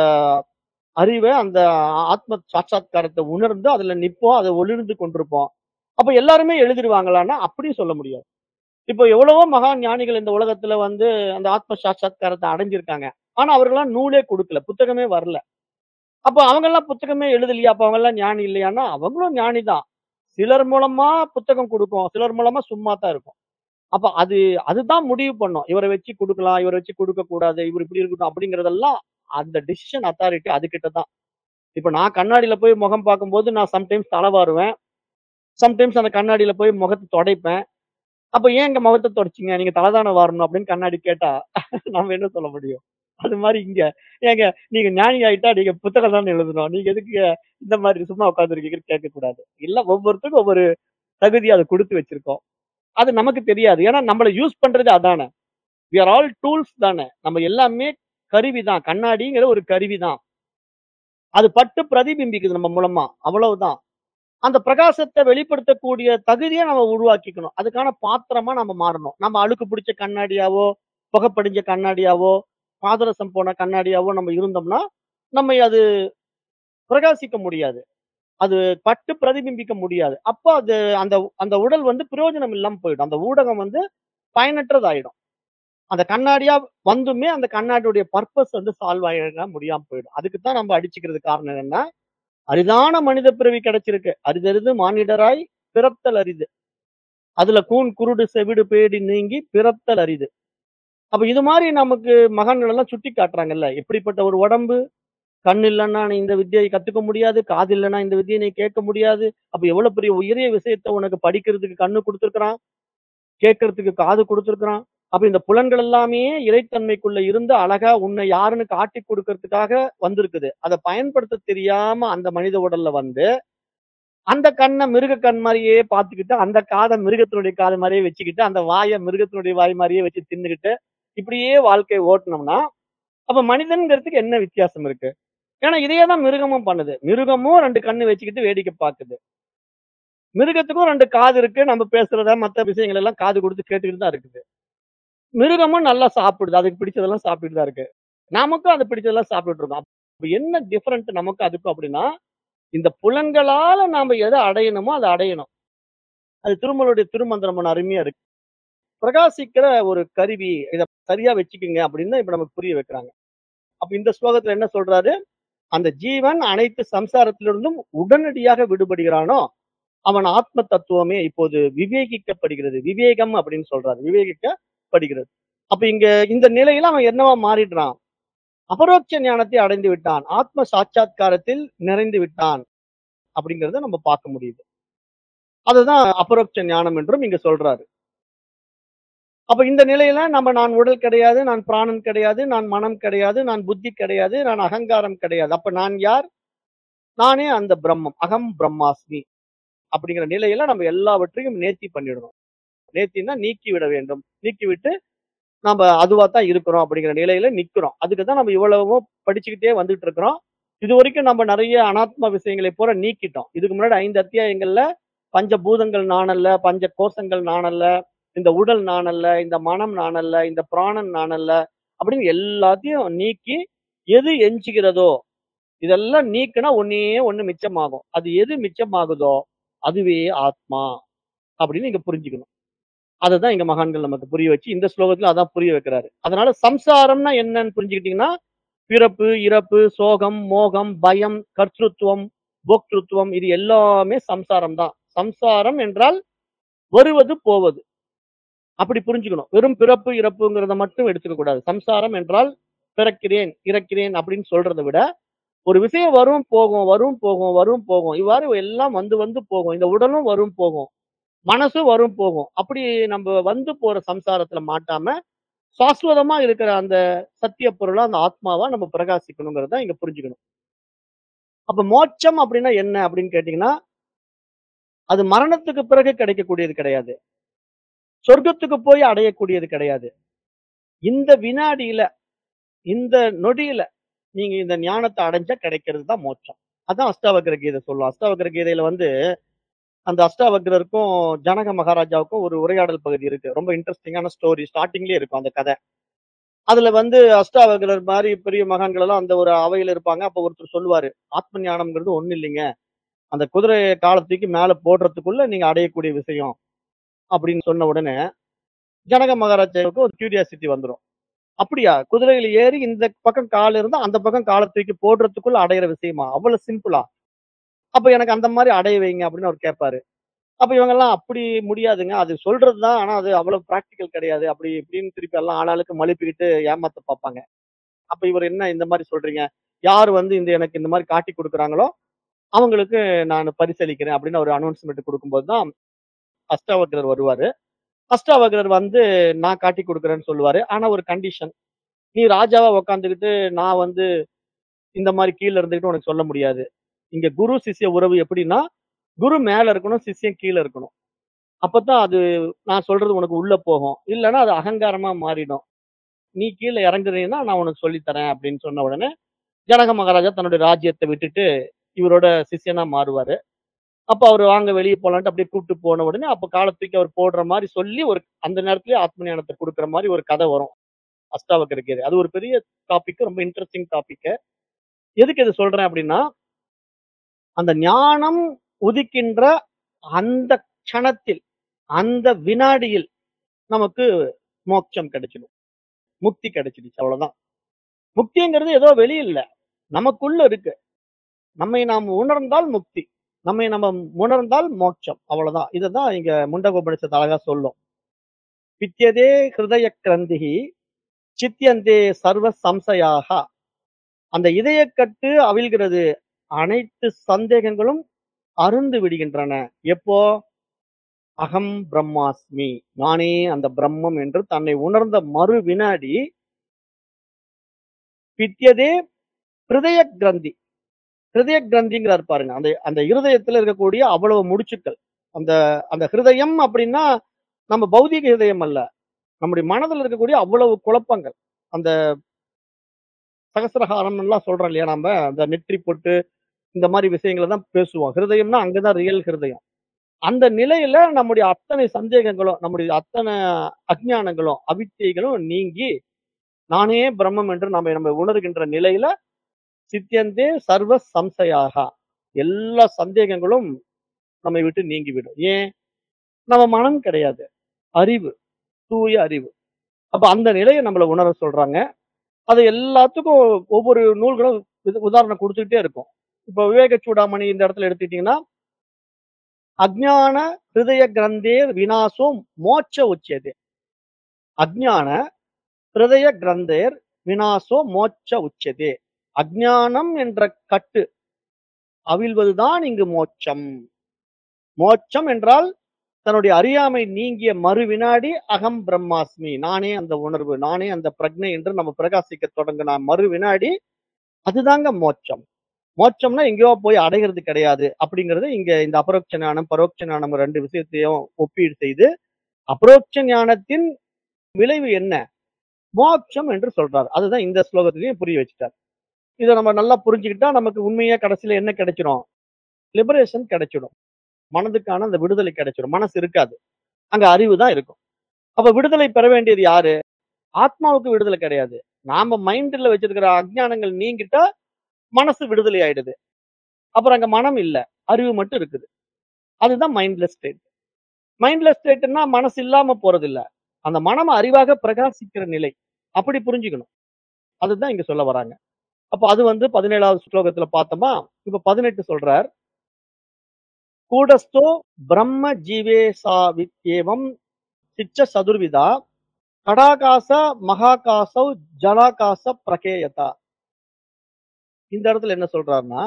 [SPEAKER 1] அறிவ, அந்த ஆத்ம சாட்சாத்காரத்த உணர்ந்து அதுல நிப்போம். அத ஒளிர்ந்து கொண்டிருப்போம். அப்ப எல்லாருமே எழுதிருவாங்களான்னா, அப்படியும் சொல்ல முடியாது. இப்போ எவ்வளவோ மகான் ஞானிகள் இந்த உலகத்துல வந்து அந்த ஆத்ம சாட்சாத்காரத்த அடைஞ்சிருக்காங்க. ஆனா அவர்கள்லாம் நூலே குடுக்கல. புத்தகமே வரல. அப்ப அவங்கலாம் புத்தகமே எழுதலையா? அப்ப அவங்கலாம் ஞானி இல்லையான்னா, அவங்களும் ஞானி தான். சிலர் மூலமா புத்தகம் குடுக்கும். சிலர் மூலமா சும்மா தான் இருக்கும். அப்ப அது அதுதான் முடிவு பண்ணும். இவர வச்சு குடுக்கலாம், இவர வச்சு குடுக்கக் கூடாது, இவரு இப்படி இருக்கட்டும் அப்படிங்கிறதெல்லாம் அந்த டிசிஷன் அத்தாரிட்டி அதுகிட்ட தான். இப்ப நான் கண்ணாடில போய் முகம் பார்க்கும்போது நான் சம்டைம்ஸ் தல வாருவேன். சம்டைம்ஸ் அந்த கண்ணாடில போய் முகத்த தொடைப்பேன். அப்ப "ஏங்க முகத்த தொடச்சீங்க? நீங்க தல தான வாரணும்" அப்படின்னு கண்ணாடி கேட்டா, நாம என்ன சொல்ல முடியும்? அது மாரி இங்க, "ஏங்க நீங்க ஞானி ஆயிட்டா நீங்க புத்தகம் தானே எழுதணும். நீங்க எதுக்கு இந்த மாரி சும்மா உட்கார்ந்துருக்கீங்கன்னு" கேட்கக்கூடாது. இல்ல ஒவ்வொருத்தருக்கும் ஒவ்வொரு தகுதி அத குடுத்து வச்சிருக்கோம். அது நமக்கு தெரியாது. ஏன்னா நம்மள யூஸ் பண்றது அதானே. வி ஆர் ஆல் டூல்ஸ் தானே. நம்ம எல்லாமே கருவி தான். கண்ணாடிங்கிற ஒரு கருவி தான். அது பட்டு பிரதிபிம்பிக்குது நம்ம மூலமா. அவ்வளவுதான். அந்த பிரகாசத்த வெளிப்படுத்தக்கூடிய தகுதிய நம்ம உருவாக்கிக்கணும். அதுக்கான பாத்திரமா நம்ம மாறணும். நம்ம அழுக்கு பிடிச்ச கண்ணாடியாவோ, புகை படிஞ்ச கண்ணாடியாவோ, பாதரசம் போன கண்ணாடியாவோ நம்ம இருந்தோம்னா, நம்மை அது பிரகாசிக்க முடியாது. அது பட்டு பிரதிபிம்பிக்க முடியாது. அப்ப அது அந்த அந்த உடல் வந்து பிரயோஜனம் இல்லாம போயிடும். அந்த ஊடகம் வந்து பயனற்றதாயிடும். அந்த கண்ணாடியா வந்துமே அந்த கண்ணாடியுடைய பர்ப்பஸ் வந்து சால்வ் ஆக முடியாம போயிடும். அதுக்கு தான் நம்ம அடிச்சுக்கிறது காரணம் என்னன்னா, அரிதான மனித பிறவி கிடைச்சிருக்கு. அரிதரிது மானிடராய் பிறத்தல் அரிது. அதுல கூன், குருடு, செவிடு, பேடி நீங்கி பிறத்தல் அரிது. அப்ப இது மாரி நமக்கு மகான்கள் எல்லாம் சுட்டி காட்டுறாங்கல்ல. எப்படிப்பட்ட ஒரு உடம்பு, கண் இல்லன்னா நீ இந்த வித்தையை கத்துக்க முடியாது. காது இல்லன்னா இந்த வித்தைய நீ கேட்க முடியாது. அப்ப எவ்வளவு பெரிய உயரிய விஷயத்த உனக்கு படிக்கிறதுக்கு கண்ணு குடுத்திருக்கிறான். கேட்கறதுக்கு காது கொடுத்திருக்கிறான். அப்ப இந்த புலன்கள் எல்லாமே இறைத்தன்மைக்குள்ள இருந்து அழகா உன்னை யாருன்னு காட்டிக் கொடுக்கறதுக்காக வந்திருக்குது. அத பயன்படுத்த தெரியாம அந்த மனித உடல்ல வந்து, அந்த கண்ண மிருக கண் மாரியே பார்த்துக்கிட்டு, அந்த காத மிருகத்தினுடைய காது மாரியே வச்சுக்கிட்டு, அந்த வாய மிருகத்தினுடைய வாய் மாரியே வச்சு தின்னுகிட்டு, இப்படியே வாழ்க்கைய ஓட்டுனோம்னா, அப்ப மனிதன்ங்கிறதுக்கு என்ன வித்தியாசம் இருக்கு? ஏன்னா இதையே தான் மிருகமும் பண்ணுது. மிருகமும் ரெண்டு கண்ணு வச்சுக்கிட்டு வேடிக்கை பாக்குது. மிருகத்துக்கும் ரெண்டு காது இருக்கு. நம்ம பேசுறத, மத்த விஷயங்கள் எல்லாம் காது குடுத்து கேட்டுக்கிட்டு தான் இருக்குது. மிருகமும் நல்லா சாப்பிடுது. அதுக்கு பிடிச்சதெல்லாம் சாப்பிட்டுட்டு தான் இருக்கு. நமக்கும் அது பிடிச்சதெல்லாம் சாப்பிட்டுட்டு இருக்கோம். அப்ப என்ன டிஃபரெண்ட் நமக்கும் அதுக்கும் அப்படின்னா, இந்த புலன்களால நாம எத அடையணுமோ அத அடையணும். அது திருமூலருடைய திருமந்திரம் ஒண்ணு அருமையா இருக்கு. பிரகாசிக்கிற ஒரு கருவி. இத சரியா வச்சுக்கங்க அப்படின்னு தான் இப்ப நமக்கு புரிய வைக்கிறாங்க. அப்ப இந்த ஸ்லோகத்துல என்ன சொல்றாரு? அந்த ஜீவன் அனைத்து சம்சாரத்திலிருந்தும் உடனடியாக விடுபடுகிறானோ, அவன் ஆத்ம தத்துவமே இப்போது விவேகிக்கப்படுகிறது. விவேகம் அப்படின்னு சொல்றாரு. விவேகிக்கப்படுகிறது. அப்ப இங்க இந்த நிலையில அவன் என்னவா மாறிடுறான்? அபரோக்ஷ ஞானத்தை அடைந்து விட்டான். ஆத்ம சாட்சாத்காரத்தில் நிறைந்து விட்டான். அப்படிங்கிறத நம்ம பார்க்க முடியுது. அதுதான் அபரோக்ஷ ஞானம் என்றும் இங்க சொல்றாரு. அப்ப இந்த நிலையில நம்ம நான் உடல் கிடையாது, நான் பிராணன் கிடையாது, நான் மனம் கிடையாது, நான் புத்தி கிடையாது, நான் அகங்காரம் கிடையாது. அப்ப நான் யார்? நானே அந்த பிரம்மம். அகம் பிரம்மாஸ்மி. அப்படிங்கிற நிலையில நம்ம எல்லாவற்றையும் நேர்த்தி பண்ணிடணும். நேர்த்தின்னா நீக்கி விட வேண்டும். நீக்கிவிட்டு நாம அதுவா தான் இருக்கிறோம் அப்படிங்கிற நிலையில நிக்கிறோம். அதுக்கு தான் நம்ம இவ்வளவோ படிச்சுக்கிட்டே வந்துட்டு இருக்கிறோம். இதுவரைக்கும் நம்ம நெறைய அனாத்ம விஷயங்களை பூரா நீக்கிட்டோம். இதுக்கு முன்னாடி ஐந்து அத்தியாயங்கள்ல பஞ்சபூதங்கள் நான் அல்ல, பஞ்ச கோஷங்கள் நான் அல்ல, இந்த உடல் நான் அல்ல, இந்த மனம் நான் அல்ல, இந்த பிராணன் நான் அல்ல அப்படின்னு எல்லாத்தையும் நீக்கி எது எஞ்சுகிறதோ இதெல்லாம் நீக்குனா ஒண்ணே ஒண்ணு மிச்சமாகும். அது எது மிச்சமாகுதோ அதுவே ஆத்மா அப்படின்னு இங்க புரிஞ்சுக்கணும். அததான் இங்க மகான்கள் நமக்கு புரிய வச்சு இந்த ஸ்லோகத்துல அதான் புரிய வைக்கிறாரு. அதனால சம்சாரம்னா என்னன்னு புரிஞ்சுக்கிட்டீங்கன்னா, பிறப்பு, இறப்பு, சோகம், மோகம், பயம், கர்த்ருத்துவம், போக்திருத்துவம் இது எல்லாமே சம்சாரம் தான். சம்சாரம் என்றால் வருவது, போவது. அப்படி புரிஞ்சுக்கணும். வெறும் பிறப்பு, இறப்புங்கிறத மட்டும் எடுத்துக்க கூடாது. சம்சாரம் என்றால் பிறக்கிறேன், இறக்கிறேன் அப்படின்னு சொல்றத விட, ஒரு விஷயம் வரும், போகும், வரும், போகும், வரும், போகும். இவ்வாறு எல்லாம் வந்து வந்து போகும். இந்த உடலும் வரும், போகும். மனசும் வரும், போகும். அப்படி நம்ம வந்து போற சம்சாரத்துல மாட்டாம, சாஸ்வதமா இருக்கிற அந்த சத்திய பொருளா, அந்த ஆத்மாவா நம்ம பிரகாசிக்கணுங்கிறத இங்க புரிஞ்சுக்கணும். அப்ப மோட்சம் அப்படின்னா என்ன அப்படின்னு கேட்டீங்கன்னா, அது மரணத்துக்கு பிறகு கிடைக்கக்கூடியது கிடையாது. சொர்க்கத்துக்கு போய் அடையக்கூடியது கிடையாது. இந்த வினாடியில, இந்த நொடியில நீங்க இந்த ஞானத்த அடைஞ்சா கிடைக்கிறது தான் மோட்சம். அதான் அஷ்டாவக்ர கீதை சொல்லும். அஷ்டாவக்ர கீதையில வந்து அந்த அஷ்டாவக்ரருக்கும் ஜனக மகாராஜாவுக்கும் ஒரு உரையாடல் பகுதி இருக்கு. ரொம்ப இன்ட்ரஸ்டிங்கான ஸ்டோரி. ஸ்டார்ட்டிங்லயே இருக்கும் அந்த கதை. அதுல வந்து அஷ்டாவக்ரர் மாரி பெரிய மகான்கள் எல்லாம் அந்த ஒரு அவையில இருப்பாங்க. அப்ப ஒருத்தர் சொல்லுவாரு, "ஆத்ம ஞானம்ங்கிறது ஒண்ணும் இல்லைங்க. அந்த குதிரைய கால தூக்கி மேல போடுறதுக்குள்ள நீங்க அடையக்கூடிய விஷயம்." அப்படின்னு சொன்ன உடனே, ஜனக மகாராஜாவுக்கு ஒரு கியூரியாசிட்டி வந்துரும். "அப்படியா? குதிரையில ஏறி இந்த பக்கம் கால் இருந்தா, அந்த பக்கம் கால தூக்கி போடுறதுக்குள்ள அடையிற விஷயமா? அவ்வளவு சிம்பிளா? அப்ப எனக்கு அந்த மாரி அடைய வைங்க." அப்படின்னு அவர் கேட்பாரு. அப்ப இவங்கெல்லாம், "அப்படி முடியாதுங்க. அது சொல்றது தான். ஆனா அது அவ்வளவு பிராக்டிகல் கிடையாது." அப்படி இப்படின்னு திருப்பி எல்லாம் ஆளாளுக்கு மழுப்பிக்கிட்டு ஏமாத்த பார்ப்பாங்க. அப்ப இவர் என்ன இந்த மாரி சொல்றீங்க? யார் வந்து இந்த எனக்கு இந்த மாரி காட்டிக் குடுக்குறாங்களோ, அவங்களுக்கு நானு பரிசளிக்கிறேன் அப்படின்னு ஒரு அனௌன்ஸ்மென்ட் குடுக்கும்போது தான் அஷ்டாவக்ரர் வருவாரு. அஷ்டாவக்ரர் வந்து நான் காட்டிக் குடுக்குறேன்னு சொல்லுவாரு. ஆனா ஒரு கண்டிஷன். "நீ ராஜாவா உட்கார்ந்துகிட்டு நான் வந்து இந்த மாரி கீழ இருந்துகிட்டு உனக்கு சொல்ல முடியாது. இங்க குரு சிஷ்ய உறவு எப்படின்னா, குரு மேல இருக்கணும், சிஷ்யன் கீழ இருக்கணும். அப்பதான் அது நான் சொல்றது உனக்கு உள்ள போகும். இல்லன்னா அது அகங்காரமா மாறிடும். நீ கீழ இறங்குறீன்னா நான் உனக்கு சொல்லி தரேன்." அப்படின்னு சொன்ன உடனே ஜனக மகாராஜா தன்னுடைய ராஜ்யத்த விட்டுட்டு இவரோட சிஷ்யனா மாறுவாரு. அப்ப அவரு வாங்க வெளிய போலான்ட்டு அப்படியே கூப்பிட்டு போன உடனே, அப்ப கால தூக்கி அவர் போடுற மாரி சொல்லி ஒரு அந்த நேரத்திலேயே ஆத்ம ஞானத்த குடுக்குற மாரி ஒரு கதை வரும். அஷ்டாவக்ர கீதை. அது ஒரு பெரிய டாபிக். ரொம்ப இன்ட்ரஸ்டிங் டாபிக். எதுக்கு இத சொல்றேன் அப்படின்னா, அந்த ஞானம் உதிக்கின்ற அந்த க்ஷணத்தில், அந்த வினாடியில் நமக்கு மோட்சம் கிடைச்சிடும். முக்தி கிடைச்சிடுச்சு அவ்வளவுதான். முக்திங்கிறது ஏதோ வெளிய இல்ல. நமக்குள்ள இருக்கு. நம்மை நாம் உணர்ந்தால் முக்தி. நம்மை நம்ம உணர்ந்தால் மோட்சம். அவ்வளவுதான். இததான் இங்க முண்டகோபனிஷத்து அழகா சொல்லும். "வித்யதே ஹிருதய கிரந்திஹி சித்யந்தே சர்வ சம்சயாஹ." அந்த இதயக்கட்டு அவிழ்கிறது. அனைத்து சந்தேகங்களும் அறுந்து விடுகின்றன. எப்போ? அகம் பிரம்மாஸ்மி, நானே அந்த பிரம்மம் என்று தன்னை உணர்ந்த மறு வினாடி பித்யதே ஹிருதய கிரந்தி. ஹிருதய கிரந்திங்கிறார் பாருங்க. அந்த அந்த இருதயத்துல இருக்கக்கூடிய அவ்வளவு முடிச்சுக்கள். அந்த அந்த ஹிருதயம் அப்படின்னா நம்ம பௌதீக ஹிருதயம் அல்ல. நம்முடைய மனதில் இருக்கக்கூடிய அவ்வளவு குழப்பங்கள். அந்த சகஸ்ரஹாரம் எல்லாம் சொல்றோம் இல்லையா? நம்ம அந்த நெற்றி பொட்டு இந்த மாரி விஷயங்கள தான் பேசுவோம். ஹிருதயம்னா அங்க தான் ரியல் ஹிருதயம். அந்த நிலையில நம்முடைய அத்தனை சந்தேகங்களும், நம்முடைய அத்தனை அஞ்ஞானங்களும், அவித்யைகளும் நீங்கி, நானே பிரம்மம் என்று நம்மை நம்ம உணர்கின்ற நிலையில சித்யந்தே சர்வ சம்சயாக, எல்லா சந்தேகங்களும் நம்மை விட்டு நீங்கிவிடும். ஏன்? நம்ம மனம் கிடையாது. அறிவு, தூய அறிவு. அப்ப அந்த நிலைய நம்மள உணர சொல்றாங்க. அது எல்லாத்துக்கும் ஒவ்வொரு நூல்களும் இது உதாரணம் குடுத்துக்கிட்டே இருக்கும். இப்ப விவேக சூடாமணி இந்த இடத்துல எடுத்துக்கிட்டீங்கன்னா, அஞ்ஞான ஹிருதய கிரந்தேர் விநாசோ மோட்ச உச்சியதே. அஞ்ஞான ஹிருதய கிரந்தேர் விநாசோ மோட்ச உச்சியதே. அஞ்ஞானம் என்ற கட்டு அவிழ்வதுதான் இங்கு மோட்சம். மோட்சம் என்றால் தன்னுடைய அறியாமை நீங்கிய மறு வினாடி அகம் பிரம்மாஸ்மி, நானே அந்த உணர்வு, நானே அந்த பிரக்ஞை என்று நம்ம பிரகாசிக்க தொடங்கின மறு வினாடி அதுதாங்க மோட்சம். மோட்சம்னா எங்கேயோ போய் அடைகிறது கிடையாது அப்படிங்கிறது இங்க இந்த அபரோக்ஷ ஞானம், பரோட்ச ஞானம் ரெண்டு விஷயத்தையும் ஒப்பீடு செய்து, அபரோக்ஷ ஞானத்தின் விளைவு என்ன? மோட்சம் என்று சொல்றார். அதுதான் இந்த ஸ்லோகத்திலையும் புரிய வச்சுட்டார். இத நம்ம நல்லா புரிஞ்சுக்கிட்டா நமக்கு உண்மையா கடைசியில என்ன கிடைச்சிரும்? லிபரேஷன் கிடைச்சிடும். மனதுக்கான அந்த விடுதலை கிடைச்சிடும். மனசு இருக்காது. அங்க அறிவு தான் இருக்கும். அப்ப விடுதலை பெற வேண்டியது யாரு? ஆத்மாவுக்கு விடுதலை கிடையாது. நாம மைண்ட்ல வச்சிருக்கிற அஞ்ஞானங்கள் நீங்கிட்டா மனசு விடுதலை ஆயிடுது. அப்புறம் அங்க மனம் இல்ல. அறிவு மட்டும் இருக்குது. அதுதான் மைண்ட்லெஸ் ஸ்டேட். மைண்ட்லெஸ் ஸ்டேட்ன்னா மனசு இல்லாம போறதில்ல. அந்த மனம் அறிவாக பிரகாசிக்கிற நிலை. அப்படி புரிஞ்சுக்கணும். அதுதான் இங்க சொல்ல வராங்க. அப்ப அது வந்து பதினேழாவது ஸ்லோகத்துல பார்த்தோமா? இப்ப பதினெட்டு சொல்றார். கூடஸ்தோ பிரம்ம ஜீவேசாவித்யேவம் சிச்ச சதுர்விதா கடாகாச மகாகாசௌ ஜனாகாச பிரகேயதா. இந்த இடத்துல என்ன சொல்றாருன்னா,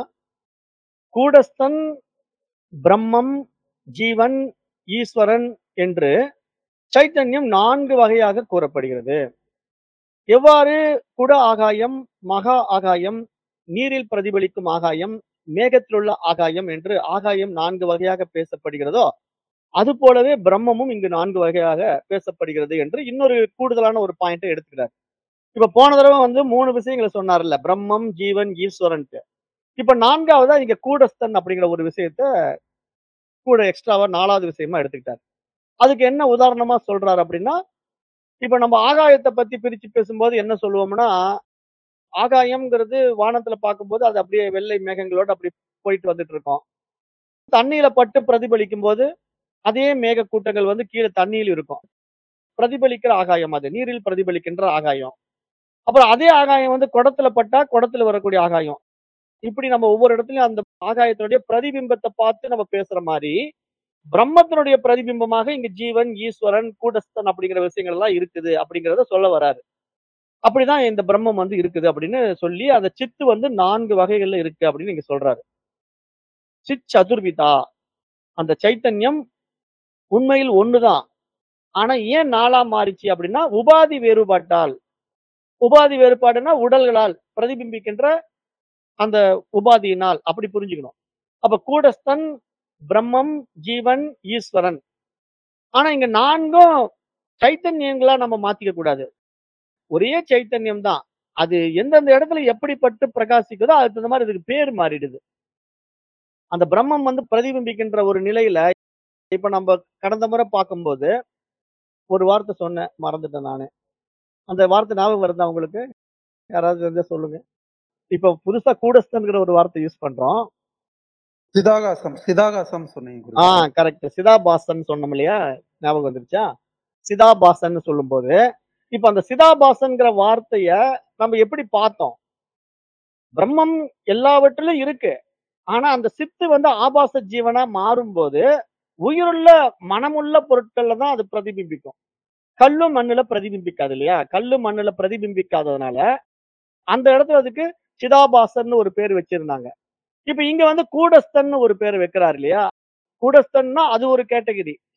[SPEAKER 1] கூடஸ்தன், பிரம்மம், ஜீவன், ஈஸ்வரன் என்று சைத்தன்யம் நான்கு வகையாக கூறப்படுகிறது. எவ்வாறு குட ஆகாயம், மகா ஆகாயம், நீரில் பிரதிபலிக்கும் ஆகாயம், மேகத்திலுள்ள ஆகாயம் என்று ஆகாயம் நான்கு வகையாக பேசப்படுகிறதோ, அது போலவே பிரம்மமும் இங்கு நான்கு வகையாக பேசப்படுகிறது என்று இன்னொரு கூடுதலான ஒரு பாயிண்ட்ட எடுத்துக்கிறார். இப்ப போன தடவ வந்து மூணு விஷயங்கள சொன்னார்ல. பிரம்மம், ஜீவன், ஈஸ்வரன்ட்டு. இப்ப நான்காவதா இங்க கூடஸ்தன் அப்படிங்கிற ஒரு விஷயத்த கூட எக்ஸ்ட்ராவா நாலாவது விஷயமா எடுத்துக்கிட்டார். அதுக்கு என்ன உதாரணமா சொல்றாரு அப்படின்னா, இப்ப நம்ம ஆகாயத்த பத்தி பிரிச்சு பேசும்போது என்ன சொல்லுவோம்னா, ஆகாயம்ங்கிறது வானத்துல பார்க்கும்போது அது அப்படியே வெள்ளை மேகங்களோட அப்படி போயிட்டு வந்துட்டு இருக்கும். தண்ணீல பட்டு பிரதிபலிக்கும்போது, அதே மேக கூட்டங்கள் வந்து கீழ தண்ணீல இருக்கும். பிரதிபலிக்கிற ஆகாயம் அது. நீரில் பிரதிபலிக்கின்ற ஆகாயம். அப்புறம் அதே ஆகாயம் வந்து குடத்துல பட்டா, குடத்துல வரக்கூடிய ஆகாயம். இப்படி நம்ம ஒவ்வொரு இடத்துலயும் அந்த ஆகாயத்தினுடைய பிரதிபிம்பத்த பார்த்து நம்ம பேசுற மாரி, பிரம்மத்தினுடைய பிரதிபிம்பமாக இங்க ஜீவன், ஈஸ்வரன், கூடஸ்தன் அப்படிங்கிற விஷயங்கள் எல்லாம் இருக்குது அப்படிங்கிறத சொல்ல வராரு. அப்படிதான் இந்த பிரம்மம் வந்து இருக்குது அப்படின்னு சொல்லி, அந்த சித்து வந்து நான்கு வகைகள்ல இருக்கு அப்படின்னு இங்க சொல்றாரு. சித் சதுர்விதா. அந்த சைத்தன்யம் உண்மையில் ஒண்ணுதான். ஆனா ஏன் நாலா மாறிச்சு அப்படின்னா, உபாதி வேறுபாட்டால். உபாதி வேறுபாடுன்னா உடல்களால் பிரதிபிம்பிக்கின்ற அந்த உபாதியினால் அப்படி புரிஞ்சுக்கணும். அப்ப கூடஸ்தன், பிரம்மம், ஜீவன், ஈஸ்வரன். ஆனா இங்க நான்கும் சைத்தன்யங்களா நம்ம மாத்திக்க கூடாது. ஒரே சைத்தன்யம் தான். அது எந்தெந்த இடத்துல எப்படிப்பட்டு பிரகாசிக்குதோ அதுக்கு தகுந்த மாதிரி அதுக்கு பேர் மாறிடுது. அந்த பிரம்மம் வந்து பிரதிபிம்பிக்கின்ற ஒரு நிலையில இப்ப நம்ம கடந்த முறை பார்க்கும்போது ஒரு வார்த்தை சொன்னேன். மறந்துட்டேன் நானு. அந்த வார்த்தை ஞாபகம் வருதா உங்களுக்கு? யாராவது தெரிஞ்சா சொல்லுங்க. இப்ப புதுசா கூடஸ்தன்ங்கிற ஒரு வார்த்தை யூஸ் பண்றோம்.
[SPEAKER 2] சிதாகாசம் சிதாகாசம் சொன்னீங்க
[SPEAKER 1] ஆ
[SPEAKER 2] குருஜி.
[SPEAKER 1] கரெக்ட். சிதாபாசன் சொன்னோம் இல்லையா? ஞாபகம் வந்துருச்சா? சிதாபாசன்னு சொல்லும்போது, இப்ப அந்த சிதாபாசன்ங்கிற வார்த்தைய நம்ம எப்படி பார்த்தோம்? பிரம்மம் எல்லாவற்றிலும் இருக்கு. ஆனா அந்த சித்து வந்து ஆபாச ஜீவனா மாறும்போது, உயிருள்ள மனமுள்ள பொருட்கள்ல தான் அது பிரதிபிம்பிக்கும். கல்லு மண்ணுல பிரதிபிம்பிக்காது இல்லையா? கல்லு மண்ணுல பிரதிபிம்பிக்காததுனால, அந்த இடத்துல அதுக்கு சிதாபாசன்னு ஒரு பேர் வச்சிருந்தாங்க. இப்ப இங்க வந்து கூடஸ்தன்னு ஒரு பேர் வைக்கிறார் இல்லையா? கூடஸ்தன்னா அது ஒரு கேட்டகரி.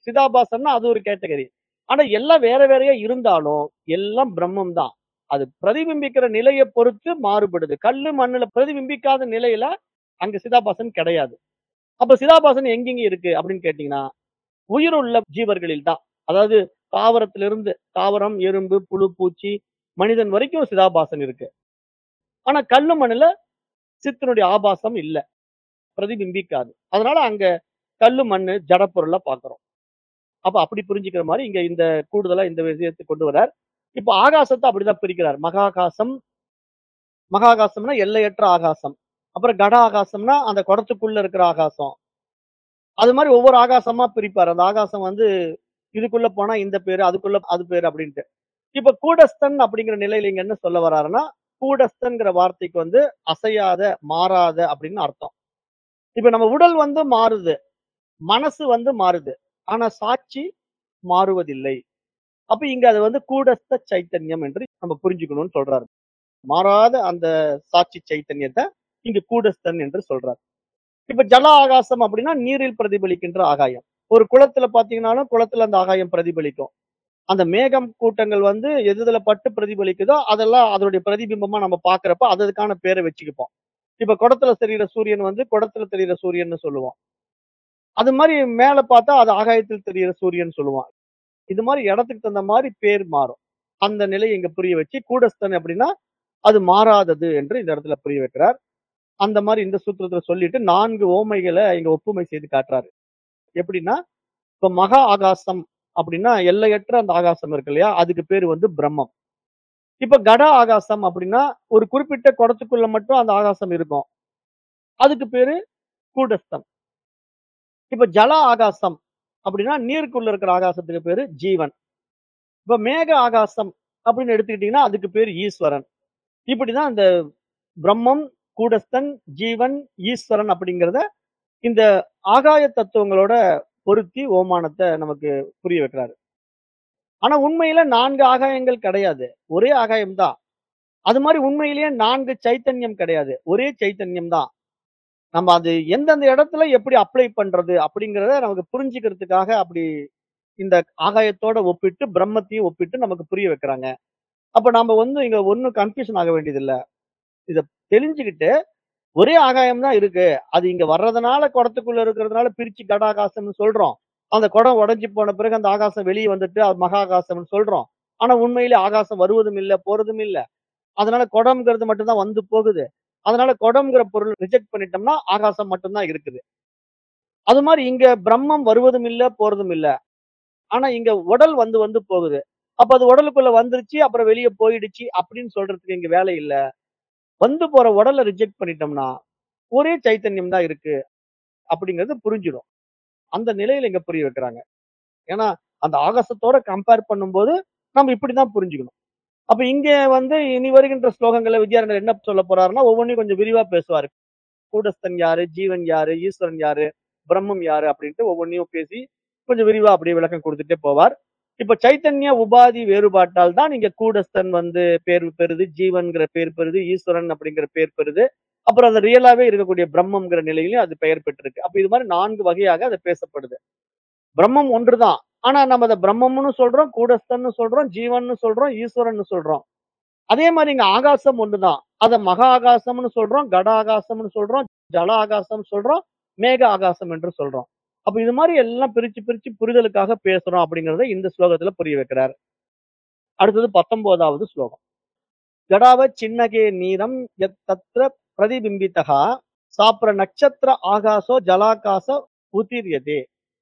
[SPEAKER 1] சிதாபாசம்னா அது ஒரு கேட்டகரி. ஆனா எல்லாம் வேற வேறையா இருந்தாலும் எல்லாம் பிரம்மம் தான். அது பிரதிபிம்பிக்கிற நிலைய பொறுத்து மாறுபடுது. கல்லு, மண்ணுல பிரதிபிம்பிக்காத நிலையில அங்க சிதாபாசன் கிடையாது. அப்ப சிதாபாசன் எங்கெங்க இருக்கு அப்படின்னு கேட்டீங்கன்னா, உயிருள்ள ஜீவர்களில் தான். அதாவது தாவரத்திலிருந்து தாவரம், எறும்பு, புழு, பூச்சி, மனிதன் வரைக்கும் சிதாபாசன் இருக்கு. ஆனா கல்லு, மண்ணுல சித்தனுடைய ஆபாசம் இல்ல. பிரதிபிம்பிக்காது. அதனால அங்க கல்லு, மண்ணு, ஜட பொருளா பார்க்கிறோம். அப்ப அப்படி புரிஞ்சுக்கிற மாரி இங்க இந்த கூடுதலா இந்த விஷயத்த கொண்டு வரார். இப்ப ஆகாசத்த அப்படிதான் பிரிக்கிறார். மகாகாசம், மகாகாசம்னா எல்லையற்ற ஆகாசம். அப்புறம் கட ஆகாசம்னா அந்த குடத்துக்குள்ள இருக்கிற ஆகாசம். அது மாரி ஒவ்வொரு ஆகாசமா பிரிப்பாரு. அந்த ஆகாசம் வந்து இதுக்குள்ள போனா இந்த பேரு, அதுக்குள்ள அது பேரு அப்படின்ட்டு. இப்ப கூடஸ்தன் அப்படிங்கிற நிலையில இங்க என்ன சொல்ல வர்றாருன்னா, கூடஸ்தன்ங்கிற வார்த்தைக்கு வந்து அசையாத, மாறாத அப்படின்னு அர்த்தம். இப்ப நம்ம உடல் வந்து மாறுது. மனசு வந்து மாறுது. ஆனா சாட்சி மாறுவதில்லை. அப்ப இங்க அது வந்து கூடஸ்த சைத்தன்யம் என்று நம்ம புரிஞ்சுக்கணும்னு சொல்றாரு. மாறாத அந்த சாட்சி சைத்தன்யத்த இங்க கூடஸ்தன் என்று சொல்றார். இப்ப ஜல ஆகாசம் அப்படின்னா நீரில் பிரதிபலிக்கின்ற ஆகாயம். ஒரு குளத்துல பாத்தீங்கன்னாலும் குளத்துல அந்த ஆகாயம் பிரதிபலிக்கும். அந்த மேகம் கூட்டங்கள் வந்து எது எதுல பட்டு பிரதிபலிக்குதோ அதெல்லாம் அதனுடைய பிரதிபிம்பமா நம்ம பாக்குறப்ப அது அதுக்கான பேரை வச்சுக்குப்போம். இப்ப குடத்துல தெரியிற சூரியன் வந்து குடத்துல தெரியிற சூரியன்னு சொல்லுவோம். அது மாரி மேல பார்த்தா அது ஆகாயத்தில் தெரியிற சூரியன் சொல்லுவோம். இது மாரி இடத்துக்கு தகுந்த மாரி பேர் மாறும். அந்த நிலையை இங்க புரிய வச்சு கூடஸ்தன் அப்படின்னா அது மாறாதது என்று இந்த இடத்துல புரிய வைக்கிறார். அந்த மாரி இந்த சூத்திரத்துல சொல்லிட்டு நான்கு ஓமைகள இங்க ஒப்புமை செய்து காட்டுறாரு. எப்படின்னா, இப்ப மகா ஆகாசம் அப்படின்னா எல்லையற்ற அந்த ஆகாசம் இருக்கு இல்லையா? அதுக்கு பேரு வந்து பிரம்மம். இப்ப கட ஆகாசம் அப்படின்னா ஒரு குறிப்பிட்ட குடத்துக்குள்ள மட்டும் அந்த ஆகாசம் இருக்கும். அதுக்கு பேரு கூடஸ்தம். இப்ப ஜல ஆகாசம் அப்படின்னா நீருக்குள்ள இருக்கிற ஆகாசத்துக்கு பேரு ஜீவன். இப்ப மேக ஆகாசம் அப்படின்னு எடுத்துக்கிட்டீங்கன்னா அதுக்கு பேரு ஈஸ்வரன். இப்படிதான் இந்த பிரம்மம், கூடஸ்தன், ஜீவன், ஈஸ்வரன் அப்படிங்கிறத இந்த ஆகாய தத்துவங்களோட பொருத்தி ஓமானத்த நமக்கு புரிய வைக்கிறாரு. ஆனா உண்மையில நான்கு ஆகாயங்கள் கிடையாது. ஒரே ஆகாயம் தான். அது மாரி உண்மையிலேயே நான்கு சைத்தன்யம் கிடையாது. ஒரே சைத்தன்யம் தான். நம்ம அது எந்தெந்த இடத்துல எப்படி அப்ளை பண்றது அப்படிங்கிறத நமக்கு புரிஞ்சுக்கிறதுக்காக அப்படி இந்த ஆகாயத்தோட ஒப்பிட்டு பிரம்மத்தையும் ஒப்பிட்டு நமக்கு புரிய வைக்கிறாங்க. அப்ப நாம வந்து இங்க ஒண்ணும் கன்ஃப்யூஷன் ஆக வேண்டியதில்ல. இத தெரிஞ்சுக்கிட்டு ஒரே ஆகாயம் தான் இருக்கு. அது இங்க வர்றதுனால குடத்துக்குள்ள இருக்கிறதுனால பிரிச்சு கடாகாசம்னு சொல்றோம். அந்த குடம் உடைஞ்சு போன பிறகு அந்த ஆகாசம் வெளிய வந்துட்டு அது மகா ஆகாசம்னு சொல்றோம். ஆனா உண்மையிலே ஆகாசம் வருவதும் இல்ல, போறதும் இல்ல. அதனால குடம்ங்கிறது மட்டும் தான் வந்து போகுது. அதனால குடம்ங்கிற பொருள் ரிஜெக்ட் பண்ணிட்டோம்னா ஆகாசம் மட்டும் தான் இருக்குது. அது மாரி இங்க பிரம்மம் வருவதும் இல்ல, போறதும் இல்ல. ஆனா இங்க உடல் வந்து வந்து போகுது. அப்ப அது உடலுக்குள்ள வந்துருச்சு, அப்புறம் வெளிய போயிடுச்சு அப்படின்னு சொல்றதுக்கு இங்க வேலை இல்ல. வந்து போற உடல ரிஜெக்ட் பண்ணிட்டோம்னா, ஒரே சைத்தன்யம் தான் இருக்கு அப்படிங்கிறது புரிஞ்சிடும். அந்த நிலையில இங்க புரிய வைக்கிறாங்க. ஏன்னா, அந்த ஆகாசத்தோட கம்பேர் பண்ணும்போது நம்ம இப்படிதான் புரிஞ்சுக்கணும். அப்ப இங்க வந்து இனி வருகின்ற ஸ்லோகங்கள்ல வித்யாரண்யர் என்ன சொல்லப் போறாருன்னா, ஒவ்வொன்னையும் கொஞ்சம் விரிவா பேசுவாரு. கூடஸ்தன் யாரு? ஜீவன் யாரு? ஈஸ்வரன் யாரு? பிரம்மம் யாரு? அப்படின்ட்டு ஒவ்வொன்னையும் பேசி கொஞ்சம் விரிவா அப்படியே விளக்கம் குடுத்துட்டே போவார். இப்ப சைத்தன்ய உபாதி வேறுபாட்டால் தான் இங்க கூடஸ்தன் வந்து பேர் பெறுது, ஜீவன்கிற பேர் பெறுது, ஈஸ்வரன் அப்படிங்கிற பேர் பெறுது. அப்புறம் அது ரியலாவே இருக்கக்கூடிய பிரம்மம்ங்கிற நிலையிலும் அது பெயர் பெற்றிருக்கு. அப்ப இது மாரி நான்கு வகையாக அது பேசப்படுது. பிரம்மம் ஒன்றுதான். ஆனா நம்ம அத பிரம்மம்னு சொல்றோம், கூடஸ்தன்னு சொல்றோம், ஜீவன்னு சொல்றோம், ஈஸ்வரன்னு சொல்றோம். அதே மாரி இங்க ஆகாசம் ஒண்ணுதான். அத மகா ஆகாசம்னு சொல்றோம், கட ஆகாசம்னு சொல்றோம், ஜல ஆகாசம் சொல்றோம், மேக ஆகாசம் என்று சொல்றோம். அப்ப இது மாரி எல்லாம் பிரிச்சு பிரிச்சு புரிதலுக்காக பேசுறோம் அப்படிங்கிறத இந்த ஸ்லோகத்துல புரிய வைக்கிறார். அடுத்தது பத்தொன்பதாவது ஸ்லோகம். ஜடாவ சின்னகே நீரம் யத் தத்ர பிரதிபிம்பிதः சாப்ர நக்ஷத்ர ஆகாசோ ஜலாகாச உதீர்யதே.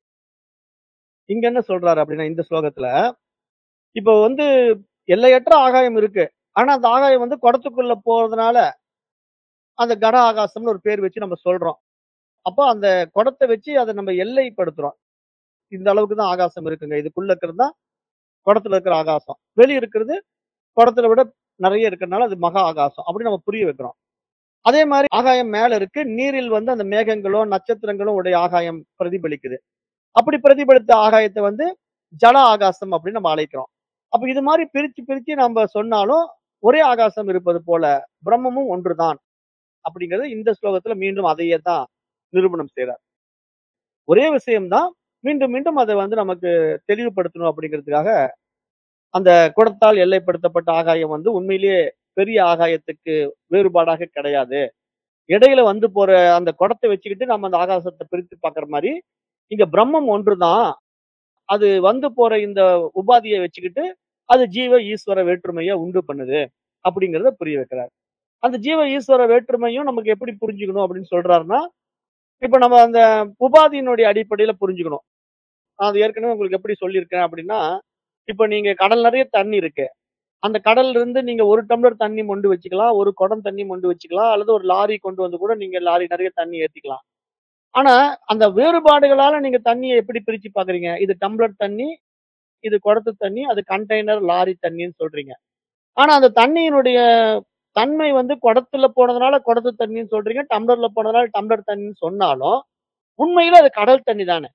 [SPEAKER 1] இங்க என்ன சொல்றாரு அப்படின்னா இந்த ஸ்லோகத்துல, இப்போ வந்து எல்லையற்ற ஆகாயம் இருக்கு. ஆனா அந்த ஆகாயம் வந்து குடத்துக்குள்ள போறதுனால அந்த கட ஆகாசம்னு ஒரு பேர் வச்சு நம்ம சொல்றோம். அப்போ அந்த குடத்த வச்சு அத நம்ம எல்லைப்படுத்துறோம். இந்த அளவுக்கு தான் ஆகாசம் இருக்குங்க. இதுக்குள்ள இருக்கிறது தான் குடத்துல இருக்கிற ஆகாசம். வெளிய இருக்கிறது குடத்துல விட நெறைய இருக்கிறனால அது மகா ஆகாசம். அப்படி நம்ம புரிய வைக்கிறோம். அதே மாரி ஆகாயம் மேல இருக்கு. நீரில் வந்து அந்த மேகங்களோ, நட்சத்திரங்களோ உடைய ஆகாயம் பிரதிபலிக்குது. அப்படி பிரதிபலித்த ஆகாயத்த வந்து ஜல ஆகாசம் அப்படின்னு நம்ம அழைக்கிறோம். அப்ப இது மாரி பிரிச்சு பிரிச்சு நம்ம சொன்னாலும் ஒரே ஆகாசம் இருப்பது போல பிரம்மமும் ஒன்றுதான் அப்படிங்கிறது இந்த ஸ்லோகத்துல மீண்டும் அதையே தான் நிரூபணம் செய்றார். ஒரே விஷயம் தான். மீண்டும் மீண்டும் அதை வந்து நமக்கு தெளிவுபடுத்தணும் அப்படிங்கிறதுக்காக அந்த குடத்தால் எல்லைப்படுத்தப்பட்ட ஆகாயம் வந்து உண்மையிலேயே பெரிய ஆகாயத்துக்கு வேறுபாடாக கிடையாது. இடையில வந்து போற அந்த குடத்தை வச்சுக்கிட்டு நம்ம அந்த ஆகாசத்தை பிரித்து பார்க்கிற மாதிரி இங்க பிரம்மம் ஒன்றுதான். அது வந்து போற இந்த உபாதியை வச்சுக்கிட்டு அது ஜீவ ஈஸ்வர வேற்றுமையை உண்டு பண்ணுது அப்படிங்கிறத புரிய வைக்கிறார். அந்த ஜீவ ஈஸ்வர வேற்றுமையும் நமக்கு எப்படி புரிஞ்சுக்கணும் அப்படின்னு சொல்றாருன்னா, இப்ப நம்ம அந்த உபாதியினுடைய அடிப்படையில புரிஞ்சுக்கணும். நான் அது ஏற்கனவே உங்களுக்கு எப்படி சொல்லியிருக்கேன் அப்படின்னா, இப்ப நீங்க கடல் நிறைய தண்ணி இருக்கு. அந்த கடல்ல இருந்து நீங்க ஒரு டம்ளர் தண்ணி மொண்டு வச்சுக்கலாம், ஒரு குடம் தண்ணி மொண்டு வச்சுக்கலாம், அல்லது ஒரு லாரி கொண்டு வந்து கூட நீங்க லாரி நிறைய தண்ணி ஏத்திக்கலாம். ஆனா, அந்த வேறுபாடுகளால நீங்க தண்ணிய எப்படி பிரிச்சு பார்க்குறீங்க? இது டம்ளர் தண்ணி, இது குடத்து தண்ணி, அது கண்டெய்னர், லாரி தண்ணீன்னு சொல்றீங்க. ஆனா, அந்த தண்ணியினுடைய தன்மை வந்து குடத்துல போனதுனால குடத்து தண்ணீன்னு சொல்றீங்க. டம்ளர்ல போனதுனால டம்ளர் தண்ணீன்னு சொன்னாலும், உண்மையில அது கடல் தண்ணி தானே.